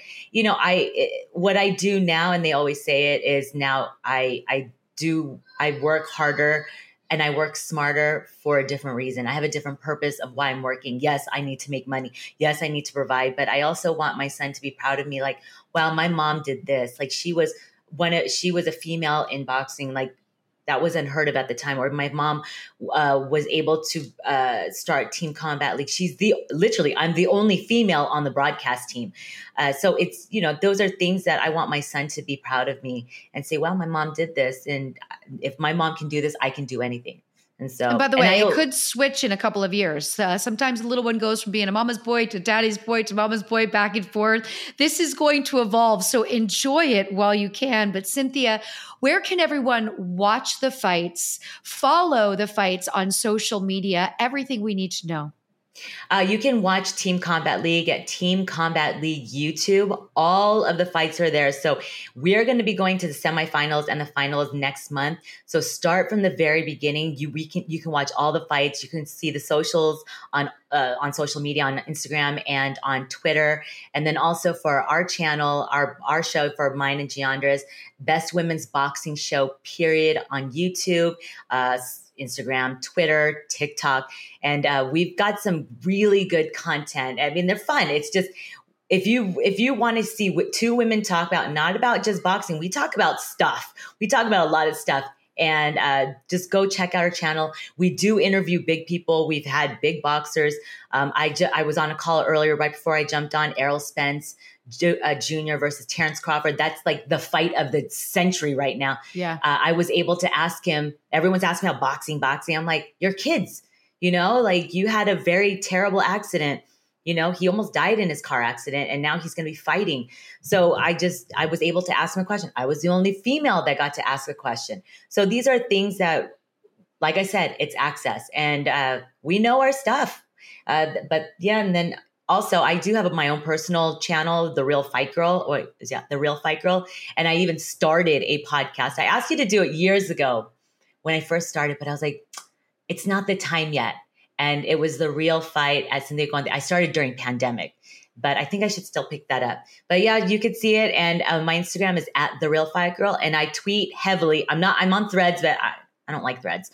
what I do now, and they always say it, is now I work harder and I work smarter for a different reason. I have a different purpose of why I'm working. Yes, I need to make money. Yes, I need to provide, but I also want my son to be proud of me. Like, wow, my mom did this. Like she was a female in boxing, like that was unheard of at the time. Or my mom was able to start Team Combat League. I'm the only female on the broadcast team. So it's, those are things that I want my son to be proud of me and say, well, my mom did this. And if my mom can do this, I can do anything. And by the way, it could switch in a couple of years. Sometimes the little one goes from being a mama's boy to daddy's boy to mama's boy, back and forth. This is going to evolve. So enjoy it while you can. But Cynthia, where can everyone watch the fights, follow the fights on social media, everything we need to know? You can watch Team Combat League at Team Combat League YouTube. All of the fights are there. So we're going to be going to the semifinals and the finals next month. So start from the very beginning. You can watch all the fights. You can see the socials on social media, on Instagram and on Twitter. And then also for our channel, our show for mine and Giandra's Best Women's Boxing Show, period, on YouTube, Instagram, Twitter, TikTok. And we've got some really good content. I mean, they're fun. It's just, if you want to see what two women talk about, not about just boxing, we talk about stuff. We talk about a lot of stuff. And just go check out our channel. We do interview big people. We've had big boxers. I was on a call earlier, right before I jumped on, Errol Spence Jr. versus Terrence Crawford. That's like the fight of the century right now. Yeah. I was able to ask him, everyone's asking about boxing. I'm like, you're kids, like you had a very terrible accident. He almost died in his car accident and now he's going to be fighting. So I was able to ask him a question. I was the only female that got to ask a question. So these are things that, like I said, it's access and we know our stuff. But yeah, and then also I do have my own personal channel, The Real Fight Girl, The Real Fight Girl. And I even started a podcast. I asked you to do it years ago when I first started, but I was like, it's not the time yet. And it was The Real Fight at Cynthia Conte. I started during pandemic, but I think I should still pick that up. But yeah, you could see it. And my Instagram is at The Real Fight Girl. And I tweet heavily. I'm on Threads, but I don't like Threads,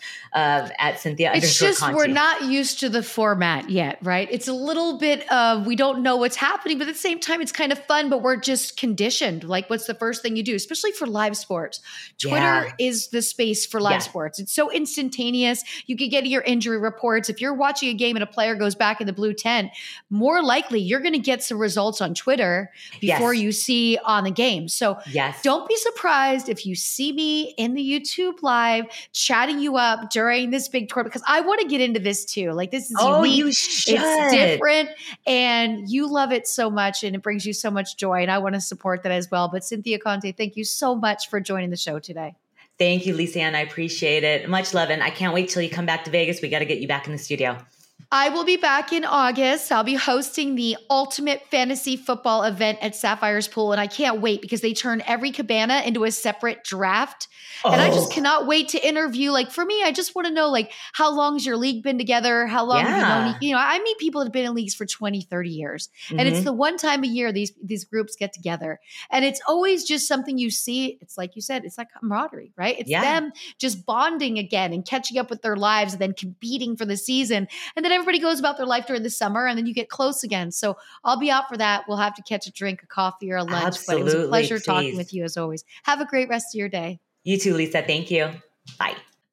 at Cynthia. It's just, we're not used to the format yet, right? It's a little bit of, we don't know what's happening, but at the same time, it's kind of fun, but we're just conditioned. Like, what's the first thing you do, especially for live sports? Twitter is the space for live sports. It's so instantaneous. You can get your injury reports. If you're watching a game and a player goes back in the blue tent, more likely you're going to get some results on Twitter before you see on the game. So don't be surprised if you see me in the YouTube live chatting you up during this big tour, because I want to get into this too. Like, this is unique. You should. It's different and you love it so much and it brings you so much joy. And I want to support that as well. But Cynthia Conte, thank you so much for joining the show today. Thank you, Lisa Ann. I appreciate it. Much love. And I can't wait till you come back to Vegas. We got to get you back in the studio. I will be back in August. I'll be hosting the Ultimate Fantasy Football event at Sapphire's Pool. And I can't wait because they turn every cabana into a separate draft. And I just cannot wait to interview. Like, for me, I just want to know, like, how long has your league been together? How long have you known? I meet people that have been in leagues for 20, 30 years. Mm-hmm. And it's the one time a year these groups get together. And it's always just something you see. It's like you said, it's like camaraderie, right? It's them just bonding again and catching up with their lives and then competing for the season. And then everybody goes about their life during the summer and then you get close again. So I'll be out for that. We'll have to catch a drink, a coffee, or a lunch. Absolutely, but it was a pleasure talking with you as always. Have a great rest of your day. You too, Lisa. Thank you. Bye.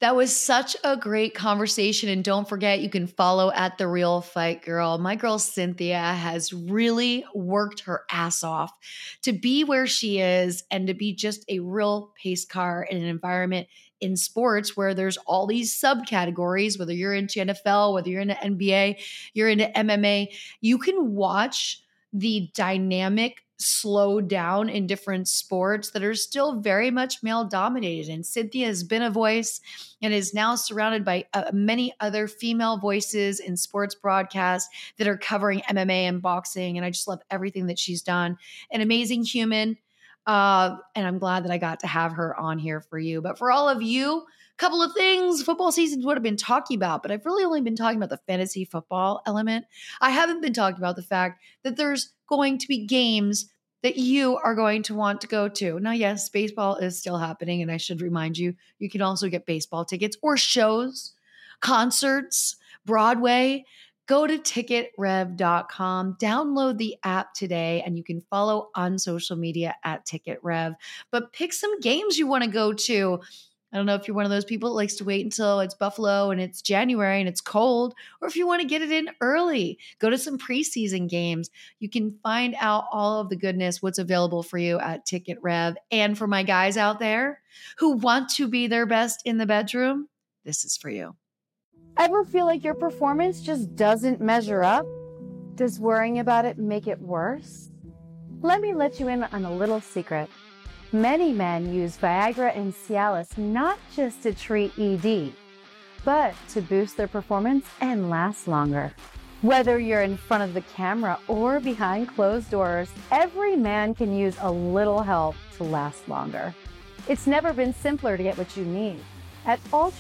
That was such a great conversation. And don't forget, you can follow at The Real Fight Girl. My girl Cynthia has really worked her ass off to be where she is and to be just a real pace car in an environment in sports where there's all these subcategories, whether you're into NFL, whether you're into NBA, you're into MMA, you can watch the dynamic slow down in different sports that are still very much male dominated. And Cynthia has been a voice and is now surrounded by many other female voices in sports broadcasts that are covering MMA and boxing. And I just love everything that she's done. An amazing human. And I'm glad that I got to have her on here for you. But for all of you, a couple of things football seasons would have been talking about, but I've really only been talking about the fantasy football element. I haven't been talking about the fact that there's going to be games that you are going to want to go to. Now, yes, baseball is still happening, and I should remind you, you can also get baseball tickets or shows, concerts, Broadway. Go to ticketrev.com, download the app today, and you can follow on social media at TicketRev. But pick some games you want to go to. I don't know if you're one of those people that likes to wait until it's Buffalo and it's January and it's cold, or if you want to get it in early, go to some preseason games. You can find out all of the goodness, what's available for you at Ticket Rev. And for my guys out there who want to be their best in the bedroom, this is for you. Ever feel like your performance just doesn't measure up? Does worrying about it make it worse? Let me let you in on a little secret. Many men use Viagra and Cialis not just to treat ED, but to boost their performance and last longer. Whether you're in front of the camera or behind closed doors, every man can use a little help to last longer. It's never been simpler to get what you need. At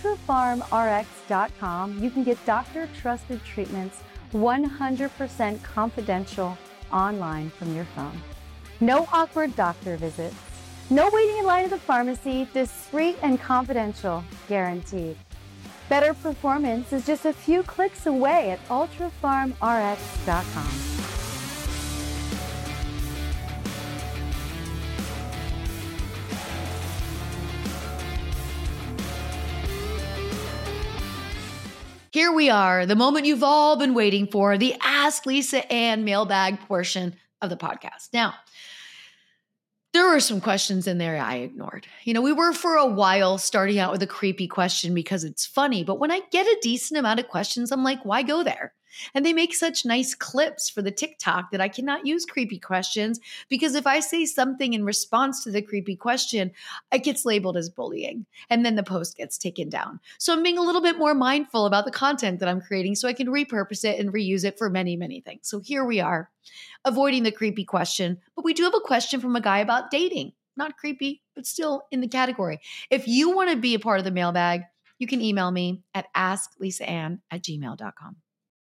ultrafarmrx.com, you can get doctor-trusted treatments 100% confidential online from your phone. No awkward doctor visits. No waiting in line at the pharmacy, discreet and confidential, guaranteed. Better performance is just a few clicks away at ultrafarmrx.com. Here we are, the moment you've all been waiting for, the Ask Lisa Ann mailbag portion of the podcast. Now, there were some questions in there I ignored. We were for a while starting out with a creepy question because it's funny, but when I get a decent amount of questions, I'm like, why go there? And they make such nice clips for the TikTok that I cannot use creepy questions because if I say something in response to the creepy question, it gets labeled as bullying and then the post gets taken down. So I'm being a little bit more mindful about the content that I'm creating so I can repurpose it and reuse it for many, many things. So here we are, avoiding the creepy question, but we do have a question from a guy about dating. Not creepy, but still in the category. If you want to be a part of the mailbag, you can email me at asklisaann@gmail.com.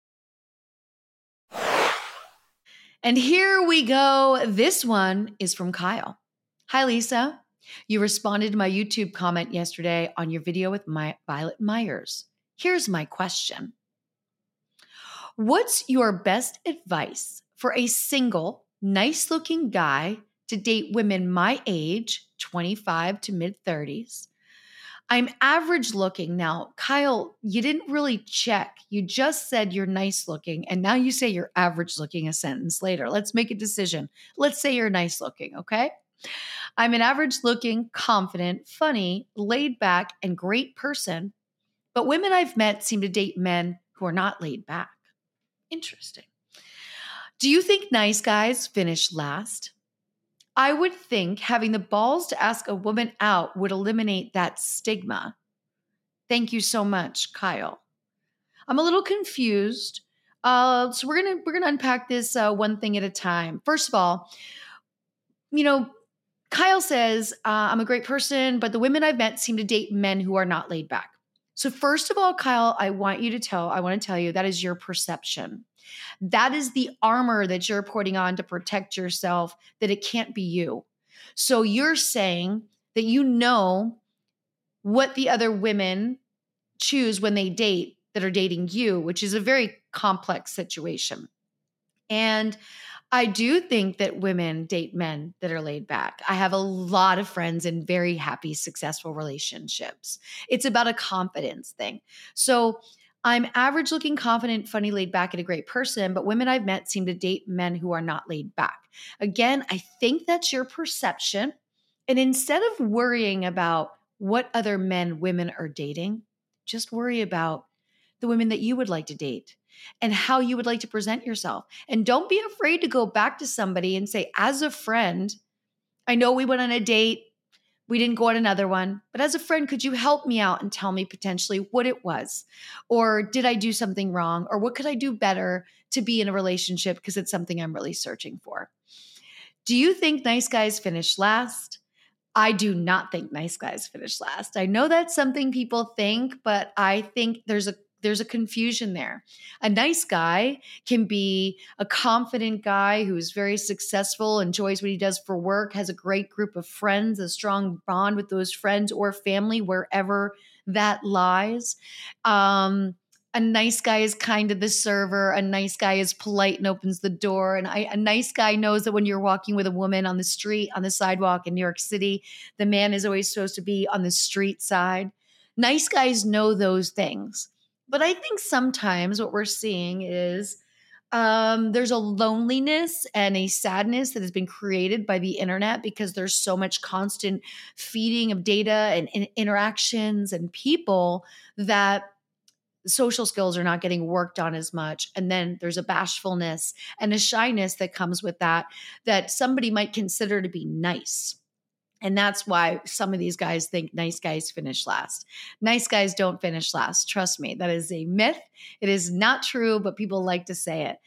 And here we go. This one is from Kyle. Hi, Lisa. You responded to my YouTube comment yesterday on your video with Violet Myers. Here's my question. What's your best advice for a single, nice-looking guy to date women my age, 25 to mid-30s? I'm average looking. Now, Kyle, you didn't really check. You just said you're nice looking, and now you say you're average looking a sentence later. Let's make a decision. Let's say you're nice looking, okay? I'm an average looking, confident, funny, laid back, and great person, but women I've met seem to date men who are not laid back. Interesting. Do you think nice guys finish last? I would think having the balls to ask a woman out would eliminate that stigma. Thank you so much, Kyle. I'm a little confused. So we're gonna unpack this one thing at a time. First of all, Kyle says, I'm a great person, but the women I've met seem to date men who are not laid back. So first of all, Kyle, I want to tell you that is your perception. That is the armor that you're putting on to protect yourself, that it can't be you. So you're saying that you know what the other women choose when they date that are dating you, which is a very complex situation. And I do think that women date men that are laid back. I have a lot of friends in very happy, successful relationships. It's about a confidence thing. So I'm average looking, confident, funny, laid back, and a great person, but women I've met seem to date men who are not laid back. Again, I think that's your perception. And instead of worrying about what other men women are dating, just worry about the women that you would like to date and how you would like to present yourself. And don't be afraid to go back to somebody and say, as a friend, I know we went on a date, we didn't go on another one, but as a friend, could you help me out and tell me potentially what it was? Or did I do something wrong? Or what could I do better to be in a relationship because it's something I'm really searching for? Do you think nice guys finish last? I do not think nice guys finish last. I know that's something people think, but I think there's a confusion there. A nice guy can be a confident guy who's very successful, enjoys what he does for work, has a great group of friends, a strong bond with those friends or family, wherever that lies. A nice guy is kind to the server. A nice guy is polite and opens the door. And a nice guy knows that when you're walking with a woman on the street, on the sidewalk in New York City, the man is always supposed to be on the street side. Nice guys know those things. But I think sometimes what we're seeing is there's a loneliness and a sadness that has been created by the internet because there's so much constant feeding of data and interactions and people that social skills are not getting worked on as much. And then there's a bashfulness and a shyness that comes with that somebody might consider to be nice. And that's why some of these guys think nice guys finish last. Nice guys don't finish last. Trust me, that is a myth. It is not true, but people like to say it.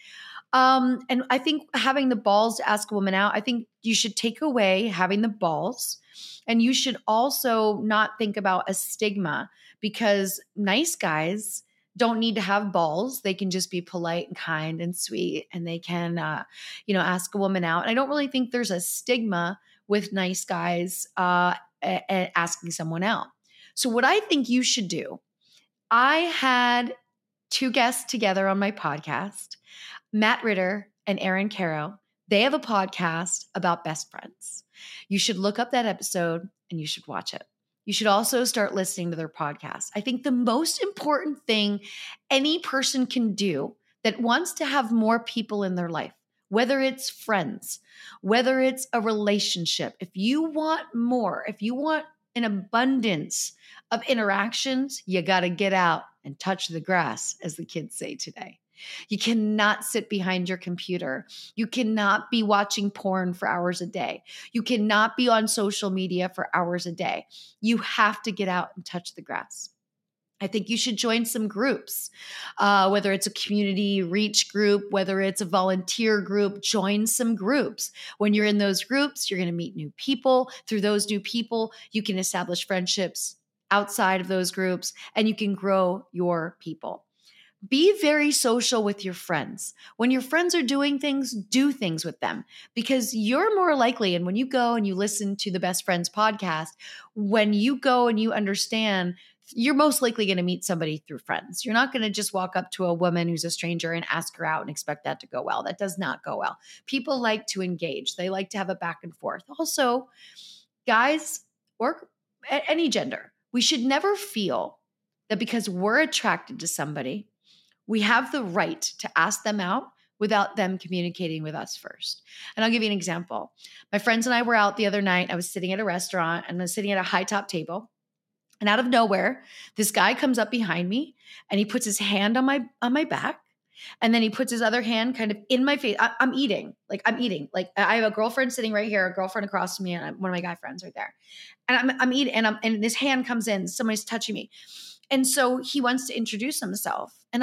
And I think having the balls to ask a woman out, I think you should take away having the balls. And you should also not think about a stigma, because nice guys don't need to have balls. They can just be polite and kind and sweet, and they can, ask a woman out. And I don't really think there's a stigma with nice guys asking someone out. So what I think you should do, I had two guests together on my podcast, Matt Ritter and Aaron Caro. They have a podcast about best friends. You should look up that episode and you should watch it. You should also start listening to their podcast. I think the most important thing any person can do that wants to have more people in their life, whether it's friends, whether it's a relationship, if you want more, if you want an abundance of interactions, you got to get out and touch the grass, as the kids say today. You cannot sit behind your computer. You cannot be watching porn for hours a day. You cannot be on social media for hours a day. You have to get out and touch the grass. I think you should join some groups, whether it's a community reach group, whether it's a volunteer group, join some groups. When you're in those groups, you're going to meet new people. Through those new people, you can establish friendships outside of those groups, and you can grow your people. Be very social with your friends. When your friends are doing things, do things with them, because you're more likely. And when you go and you listen to the Best Friends podcast, when you go and you understand, you're most likely going to meet somebody through friends. You're not going to just walk up to a woman who's a stranger and ask her out and expect that to go well. That does not go well. People like to engage. They like to have a back and forth. Also, guys, or any gender, we should never feel that because we're attracted to somebody, we have the right to ask them out without them communicating with us first. And I'll give you an example. My friends and I were out the other night. I was sitting at a restaurant and I was sitting at a high top table. And out of nowhere, this guy comes up behind me and he puts his hand on my back. And then he puts his other hand kind of in my face. I'm eating. Like I have a girlfriend sitting right here, a girlfriend across from me, and one of my guy friends right there. And I'm eating, and this hand comes in. Somebody's touching me. And so he wants to introduce himself. And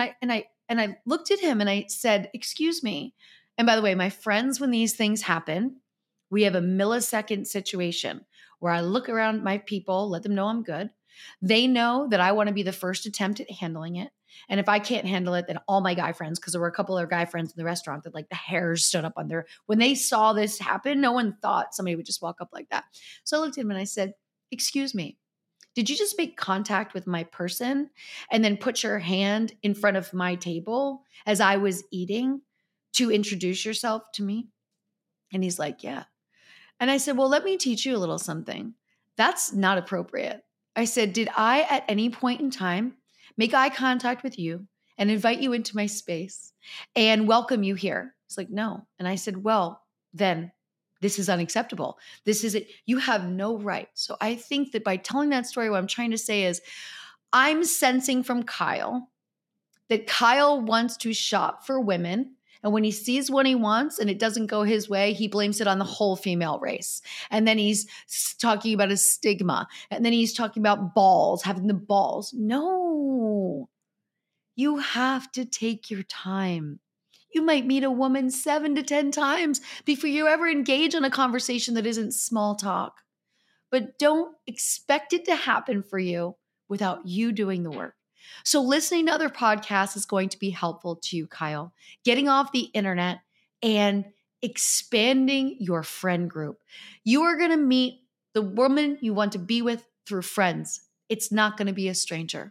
I looked at him and I said, "Excuse me." And by the way, my friends, when these things happen, we have a millisecond situation where I look around my people, let them know I'm good. They know that I want to be the first attempt at handling it. And if I can't handle it, then all my guy friends, because there were a couple of guy friends in the restaurant that like the hairs stood up on their, when they saw this happen, no one thought somebody would just walk up like that. So I looked at him and I said, "Excuse me, did you just make contact with my person and then put your hand in front of my table as I was eating? to introduce yourself to me?" And he's like, "Yeah." And I said, "Well, let me teach you a little something. That's not appropriate." I said, "Did I at any point in time make eye contact with you and invite you into my space and welcome you here?" He's like, "No." And I said, "Well, then this is unacceptable. This is it. You have no right." So I think that by telling that story, what I'm trying to say is I'm sensing from Kyle that Kyle wants to shop for women. And when he sees what he wants and it doesn't go his way, he blames it on the whole female race. And then he's talking about a stigma. And then he's talking about balls, having the balls. No, you have to take your time. You might meet a woman 7 to 10 times before you ever engage in a conversation that isn't small talk. But don't expect it to happen for you without you doing the work. So listening to other podcasts is going to be helpful to you, Kyle. Getting off the internet and expanding your friend group. You are going to meet the woman you want to be with through friends. It's not going to be a stranger.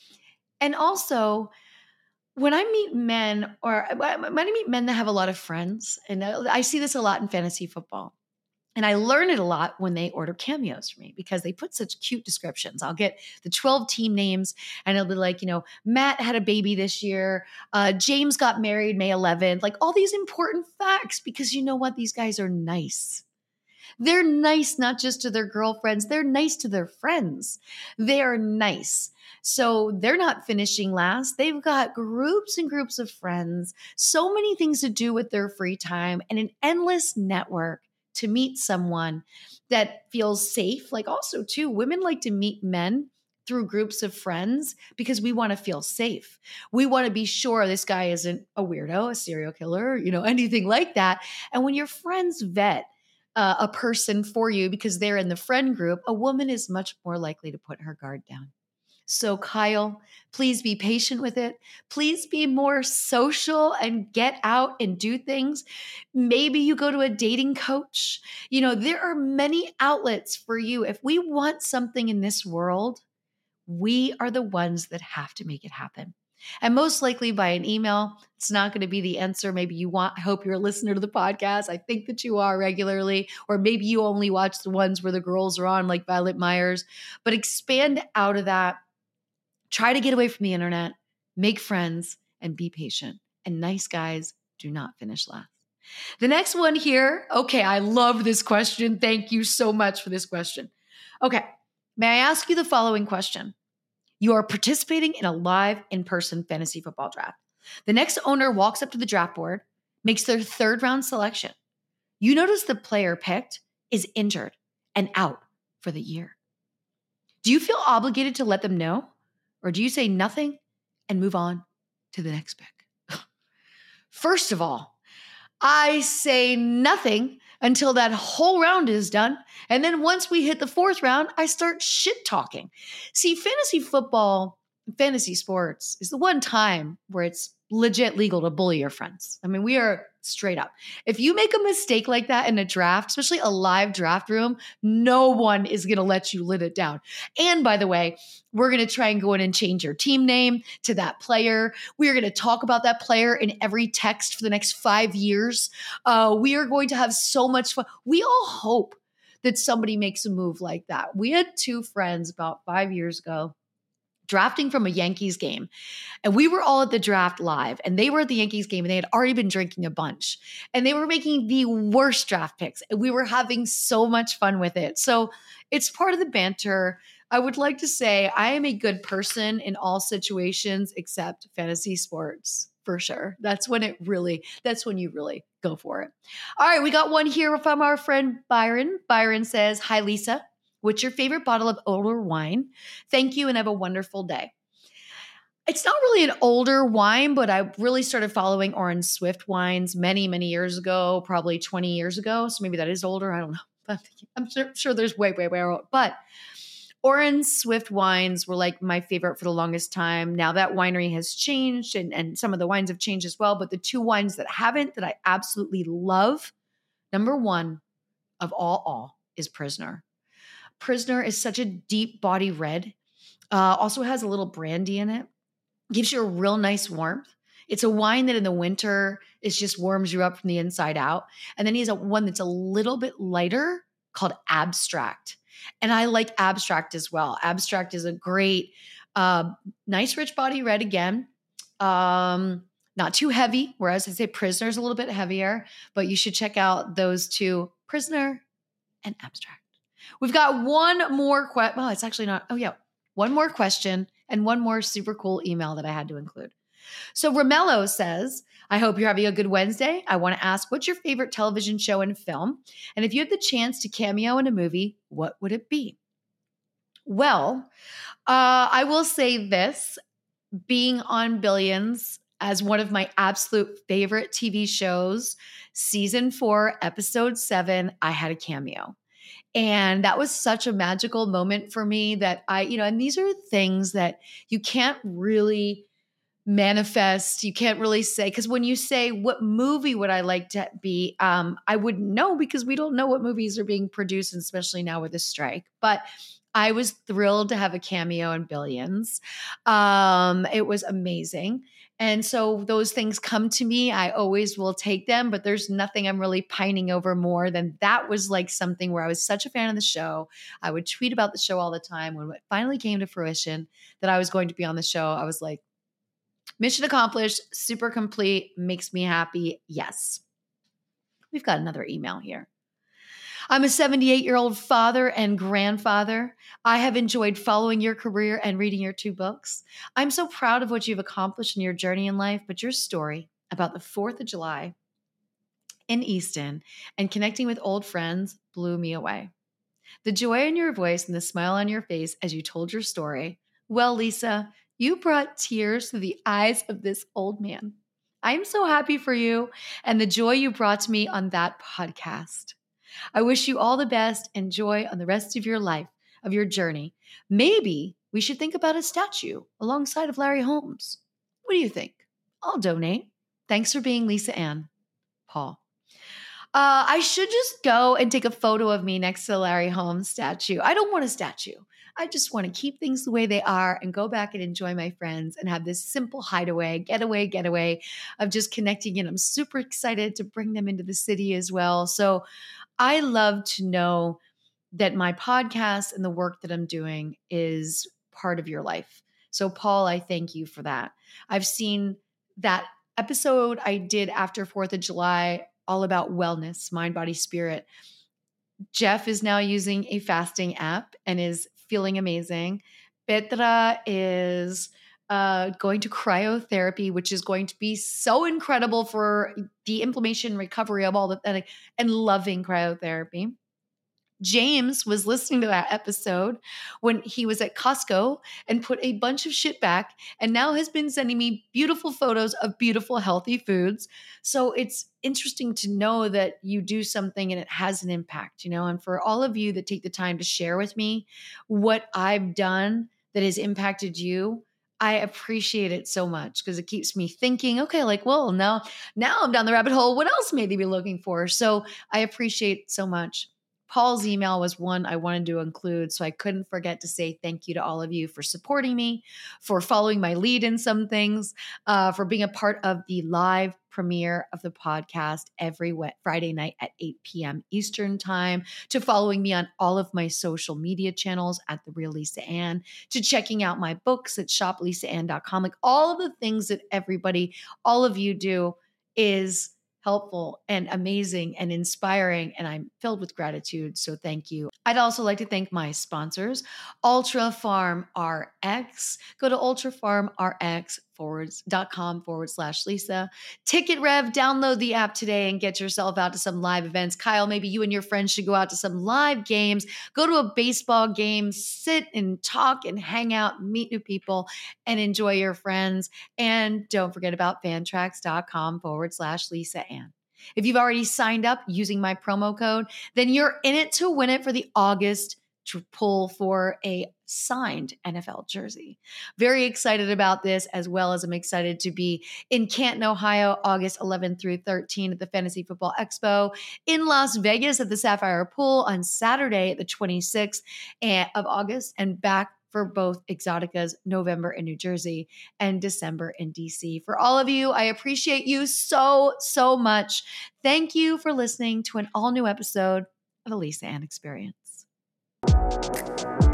And also, when I meet men, or when I meet men that have a lot of friends, and I see this a lot in fantasy football, and I learn it a lot when they order cameos for me because they put such cute descriptions. I'll get the 12 team names and it'll be like, Matt had a baby this year. James got married May 11th. Like all these important facts because you know what? These guys are nice. They're nice not just to their girlfriends. They're nice to their friends. They are nice. So they're not finishing last. They've got groups and groups of friends, so many things to do with their free time and an endless network to meet someone that feels safe. Like also too, women like to meet men through groups of friends because we want to feel safe. We want to be sure this guy isn't a weirdo, a serial killer, anything like that. And when your friends vet a person for you because they're in the friend group, a woman is much more likely to put her guard down. So Kyle, please be patient with it. Please be more social and get out and do things. Maybe you go to a dating coach. There are many outlets for you. If we want something in this world, we are the ones that have to make it happen. And most likely by an email, it's not going to be the answer. Maybe I hope you're a listener to the podcast. I think that you are regularly, or maybe you only watch the ones where the girls are on, like Violet Myers, but expand out of that. Try to get away from the internet, make friends, and be patient. And nice guys do not finish last. The next one here. Okay, I love this question. Thank you so much for this question. Okay, may I ask you the following question? You are participating in a live in-person fantasy football draft. The next owner walks up to the draft board, makes their third round selection. You notice the player picked is injured and out for the year. Do you feel obligated to let them know? Or do you say nothing and move on to the next pick? First of all, I say nothing until that whole round is done. And then once we hit the fourth round, I start shit talking. See, fantasy football, fantasy sports is the one time where it's legit legal to bully your friends. I mean, we are straight up. If you make a mistake like that in a draft, especially a live draft room, no one is going to let you let it down. And by the way, we're going to try and go in and change your team name to that player. We are going to talk about that player in every text for the next 5 years. We are going to have so much fun. We all hope that somebody makes a move like that. We had 2 friends about 5 years ago drafting from a Yankees game. And we were all at the draft live and they were at the Yankees game and they had already been drinking a bunch and they were making the worst draft picks and we were having so much fun with it. So it's part of the banter. I would like to say I am a good person in all situations except fantasy sports. For sure. That's when you really go for it. All right. We got one here from our friend Byron. Byron says, "Hi, Lisa. What's your favorite bottle of older wine? Thank you and have a wonderful day." It's not really an older wine, but I really started following Orin Swift wines many, many years ago, probably 20 years ago. So maybe that is older. I don't know. But I'm sure there's way, way, way old. But Orin Swift wines were like my favorite for the longest time. Now that winery has changed and some of the wines have changed as well. But the 2 wines that haven't, that I absolutely love, number 1 of all is Prisoner. Prisoner is such a deep body red. Also has a little brandy in it. Gives you a real nice warmth. It's a wine that in the winter, it just warms you up from the inside out. And then he has one that's a little bit lighter called Abstract. And I like Abstract as well. Abstract is a great, nice rich body red again. Not too heavy, whereas I say Prisoner is a little bit heavier, but you should check out those two, Prisoner and Abstract. We've got one more question. Well, it's actually not. Oh, yeah. One more question and one more super cool email that I had to include. So Romello says, I hope you're having a good Wednesday. I want to ask, what's your favorite television show and film? And if you had the chance to cameo in a movie, what would it be? Well, I will say this, being on Billions as one of my absolute favorite TV shows, season 4, episode 7, I had a cameo. And that was such a magical moment for me that and these are things that you can't really manifest. You can't really say, because when you say, what movie would I like to be? I wouldn't know because we don't know what movies are being produced, especially now with the strike. But I was thrilled to have a cameo in Billions. It was amazing. And so those things come to me. I always will take them, but there's nothing I'm really pining over more than that was like something where I was such a fan of the show. I would tweet about the show all the time. When it finally came to fruition that I was going to be on the show, I was like, mission accomplished, super complete, makes me happy. Yes. We've got another email here. I'm a 78-year-old father and grandfather. I have enjoyed following your career and reading your 2 books. I'm so proud of what you've accomplished in your journey in life, but your story about the 4th of July in Easton and connecting with old friends blew me away. The joy in your voice and the smile on your face as you told your story. Well, Lisa, you brought tears to the eyes of this old man. I'm so happy for you and the joy you brought to me on that podcast. I wish you all the best and joy on the rest of your life, of your journey. Maybe we should think about a statue alongside of Larry Holmes. What do you think? I'll donate. Thanks for being Lisa Ann. Paul. I should just go and take a photo of me next to the Larry Holmes statue. I don't want a statue. I just want to keep things the way they are and go back and enjoy my friends and have this simple hideaway, getaway of just connecting. And I'm super excited to bring them into the city as well. So I love to know that my podcast and the work that I'm doing is part of your life. So Paul, I thank you for that. I've seen that episode I did after 4th of July, all about wellness, mind, body, spirit. Jeff is now using a fasting app and is feeling amazing. Petra is going to cryotherapy, which is going to be so incredible for the inflammation recovery of all that, and loving cryotherapy. James was listening to that episode when he was at Costco and put a bunch of shit back and now has been sending me beautiful photos of beautiful, healthy foods. So it's interesting to know that you do something and it has an impact, and for all of you that take the time to share with me what I've done that has impacted you, I appreciate it so much because it keeps me thinking, okay, well, now I'm down the rabbit hole. What else may they be looking for? So I appreciate it so much. Paul's email was one I wanted to include, so I couldn't forget to say thank you to all of you for supporting me, for following my lead in some things, for being a part of the live premiere of the podcast every Friday night at 8 p.m. Eastern time, to following me on all of my social media channels at The Real Lisa Ann, to checking out my books at shoplisaann.com. All of the things that all of you do is helpful and amazing and inspiring, and I'm filled with gratitude. So thank you. I'd also like to thank my sponsors, Ultra Farm RX. Go to ultrafarmrx.com/Lisa. Ticket Rev, download the app today and get yourself out to some live events. Kyle, maybe you and your friends should go out to some live games, go to a baseball game, sit and talk and hang out, meet new people, and enjoy your friends. And don't forget about fantrax.com/Lisa Ann. If you've already signed up using my promo code, then you're in it to win it for the August pull for a signed NFL jersey. Very excited about this, as well as I'm excited to be in Canton, Ohio, August 11th through 13th at the Fantasy Football Expo, in Las Vegas at the Sapphire Pool on Saturday, the 26th of August, and back for both Exotica's November in New Jersey and December in DC. For all of you, I appreciate you so, so much. Thank you for listening to an all new episode of Elisa Ann Experience.